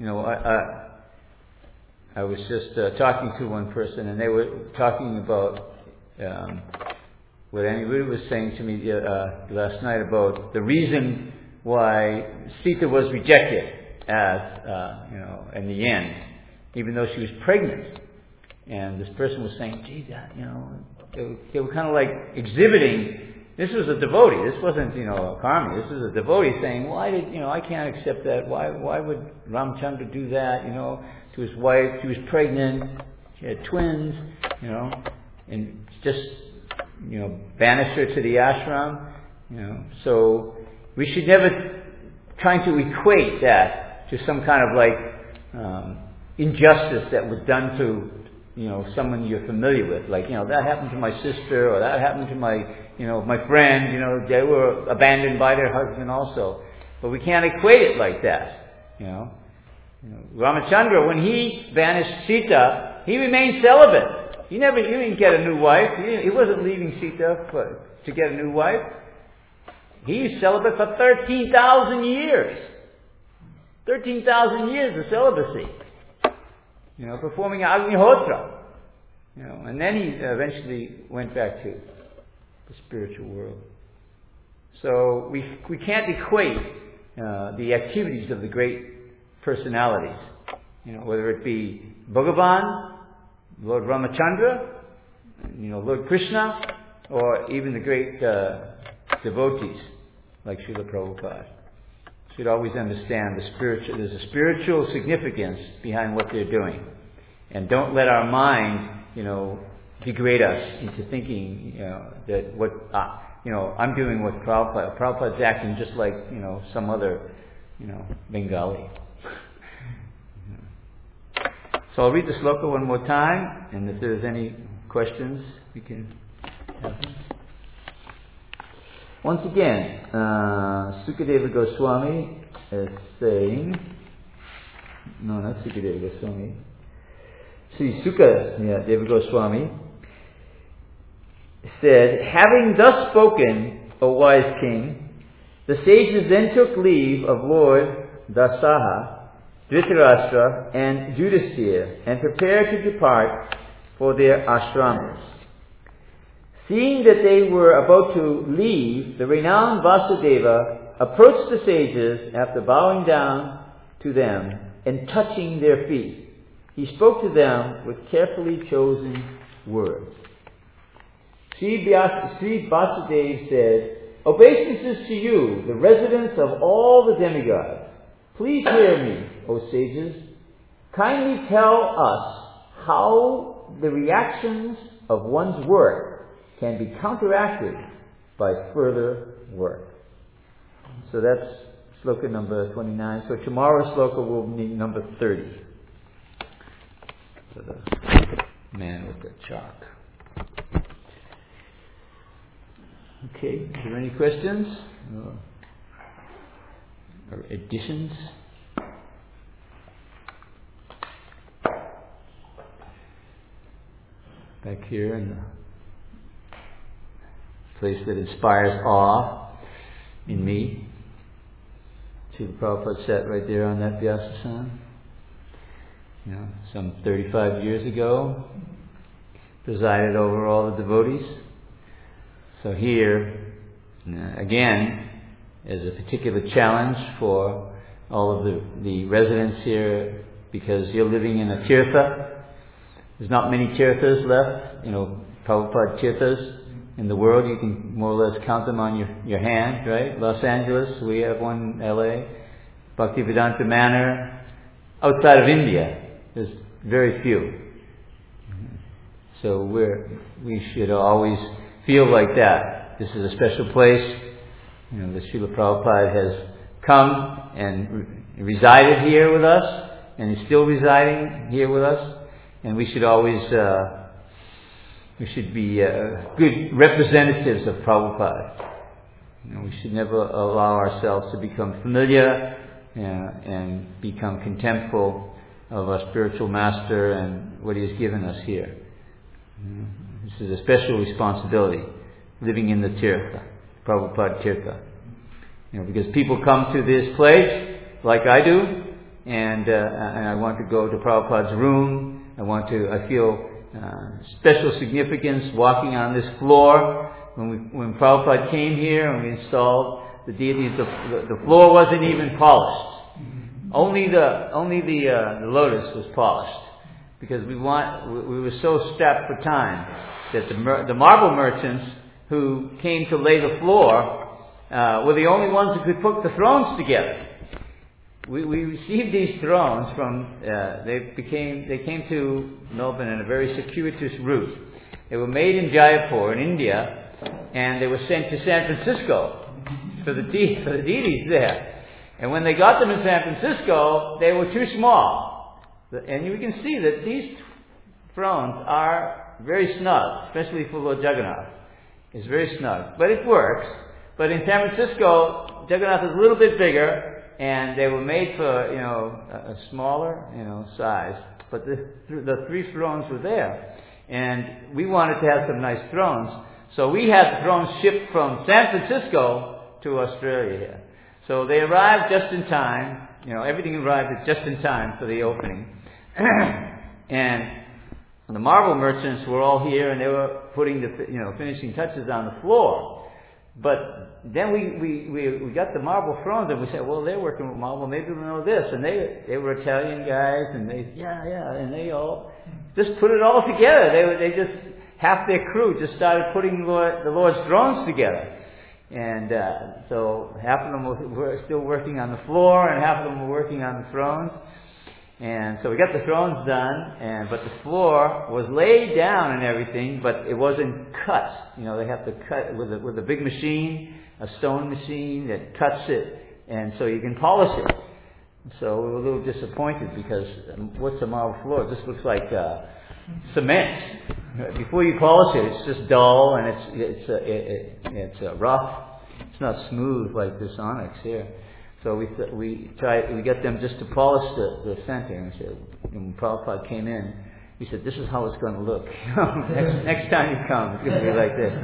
I was just talking to one person, and they were talking about what Aniruddha was saying to me last night about the reason why Sita was rejected as, in the end, even though she was pregnant. And this person was saying, gee, they were kind of like exhibiting. This was a devotee. This wasn't, a karmi. This was a devotee saying, why did, I can't accept that. Why would Ramchandra do that, to his wife? She was pregnant. She had twins. and just, banish her to the ashram, So we should never try to equate that to some kind of injustice that was done to, someone you're familiar with. Like, that happened to my sister, or that happened to my, my friend, they were abandoned by their husband also. But we can't equate it like that, Ramachandra, when he banished Sita, he remained celibate. He didn't get a new wife. He wasn't leaving Sita to get a new wife. He was celibate for 13,000 years. 13,000 years of celibacy. Performing Agnihotra. And then he eventually went back to the spiritual world. So we can't equate the activities of the great personalities. Whether it be Bhagavan, Lord Ramachandra, Lord Krishna, or even the great devotees like Srila Prabhupada. Should always understand there's a spiritual significance behind what they're doing. And don't let our mind, degrade us into thinking, that what, I'm doing what Prabhupada's acting just like, some other, Bengali. So I'll read the sloka one more time, and if there's any questions, we can have them. Once again, Sukadeva Goswami is saying, no, not Sukadeva Goswami, Sri Sukadeva Goswami said, having thus spoken, O wise king, the sages then took leave of Lord Dasaha, Dhritarashtra, and Yudhisthira, and prepared to depart for their ashramas. Seeing that they were about to leave, the renowned Vasudeva approached the sages after bowing down to them and touching their feet. He spoke to them with carefully chosen words. Sri Vasudeva said, obeisances to you, the residents of all the demigods. Please hear me, O sages. Kindly tell us how the reactions of one's work can be counteracted by further work. So that's sloka number 29. So tomorrow's sloka will be number 30. So the man with the chalk. Okay, is there any questions? Or additions? Back here in the place that inspires awe in me. Srila Prabhupada sat right there on that Vyasasana. Some 35 years ago, presided over all the devotees. So here, again, is a particular challenge for all of the residents here, because you're living in a tirtha. There's not many tirthas left, Prabhupada tirthas in the world. You can more or less count them on your hand, right? Los Angeles, we have one, LA, Bhaktivedanta Manor. Outside of India, there's very few. So we should always feel like that. This is a special place. The Srila Prabhupada has come and resided here with us, and is still residing here with us. And we should always, we should be good representatives of Prabhupada. We should never allow ourselves to become familiar and become contemptful of our spiritual master and what he has given us here. This is a special responsibility, living in the tirtha, Prabhupada tirtha. Because people come to this place, like I do, and I want to go to Prabhupada's room. I feel special significance walking on this floor. When Prabhupada came here and we installed the deities, the floor wasn't even polished. Only the lotus was polished, because we were so strapped for time that the marble merchants who came to lay the floor were the only ones who could put the thrones together. we received these thrones from, they came to Melbourne in a very circuitous route. They were made in Jaipur in India, and they were sent to San Francisco for the deities there. And when they got them in San Francisco, they were too small. And you can see that these thrones are very snug, especially for Lord Jagannath. It's very snug, but it works. But in San Francisco, Jagannath is a little bit bigger, and they were made for, a smaller, size. But the three thrones were there. And we wanted to have some nice thrones. So we had the thrones shipped from San Francisco to Australia here. So they arrived just in time. Everything arrived just in time for the opening. And the marble merchants were all here, and they were putting the, finishing touches on the floor. But then we got the marble thrones, and we said, well, they're working with marble, maybe we'll know this. And they were Italian guys, and and they all just put it all together. They just, half their crew just started putting the Lord's thrones together. And so half of them were still working on the floor, and half of them were working on the thrones. And so we got the thrones done, but the floor was laid down and everything, but it wasn't cut. They have to cut with a big machine, a stone machine that cuts it, and so you can polish it. So we were a little disappointed because what's a marble floor? It just looks like cement. Before you polish it, it's just dull and it's rough. It's not smooth like this onyx here. So we got them just to polish the center. And when Prabhupada came in, he said, "This is how it's going to look. next time you come, it's going to be like this."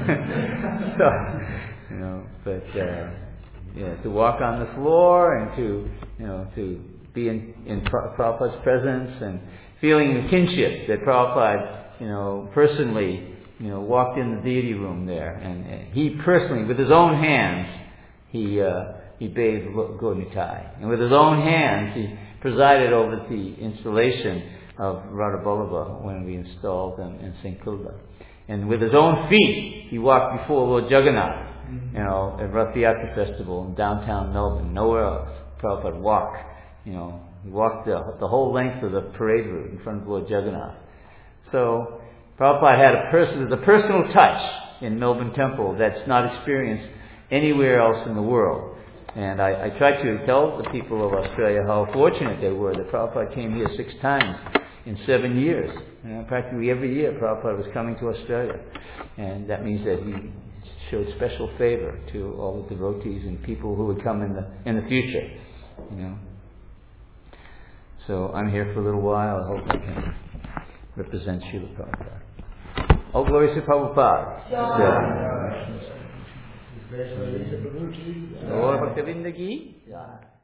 So, to walk on the floor and to be in Prabhupada's presence and feeling the kinship that Prabhupada, personally, walked in the deity room there, and he personally, with his own hands, he bathed Gaur-Nitai. And with his own hands, he presided over the installation of Radha Vallabha when we installed them in St. Kilda. And with his own feet, he walked before Lord Jagannath, at Rath Yatra Festival in downtown Melbourne. Nowhere else. Prabhupada walked, he walked the whole length of the parade route in front of Lord Jagannath. So, Prabhupada had a personal touch in Melbourne Temple that's not experienced anywhere else in the world. And I tried to tell the people of Australia how fortunate they were that Prabhupada came here 6 times in 7 years. Practically every year Prabhupada was coming to Australia. And that means that he showed special favor to all the devotees and people who would come in the future. So I'm here for a little while. I hope I can represent Srila Prabhupada. All glory to Prabhupada. Lord Bhaktivinoda ki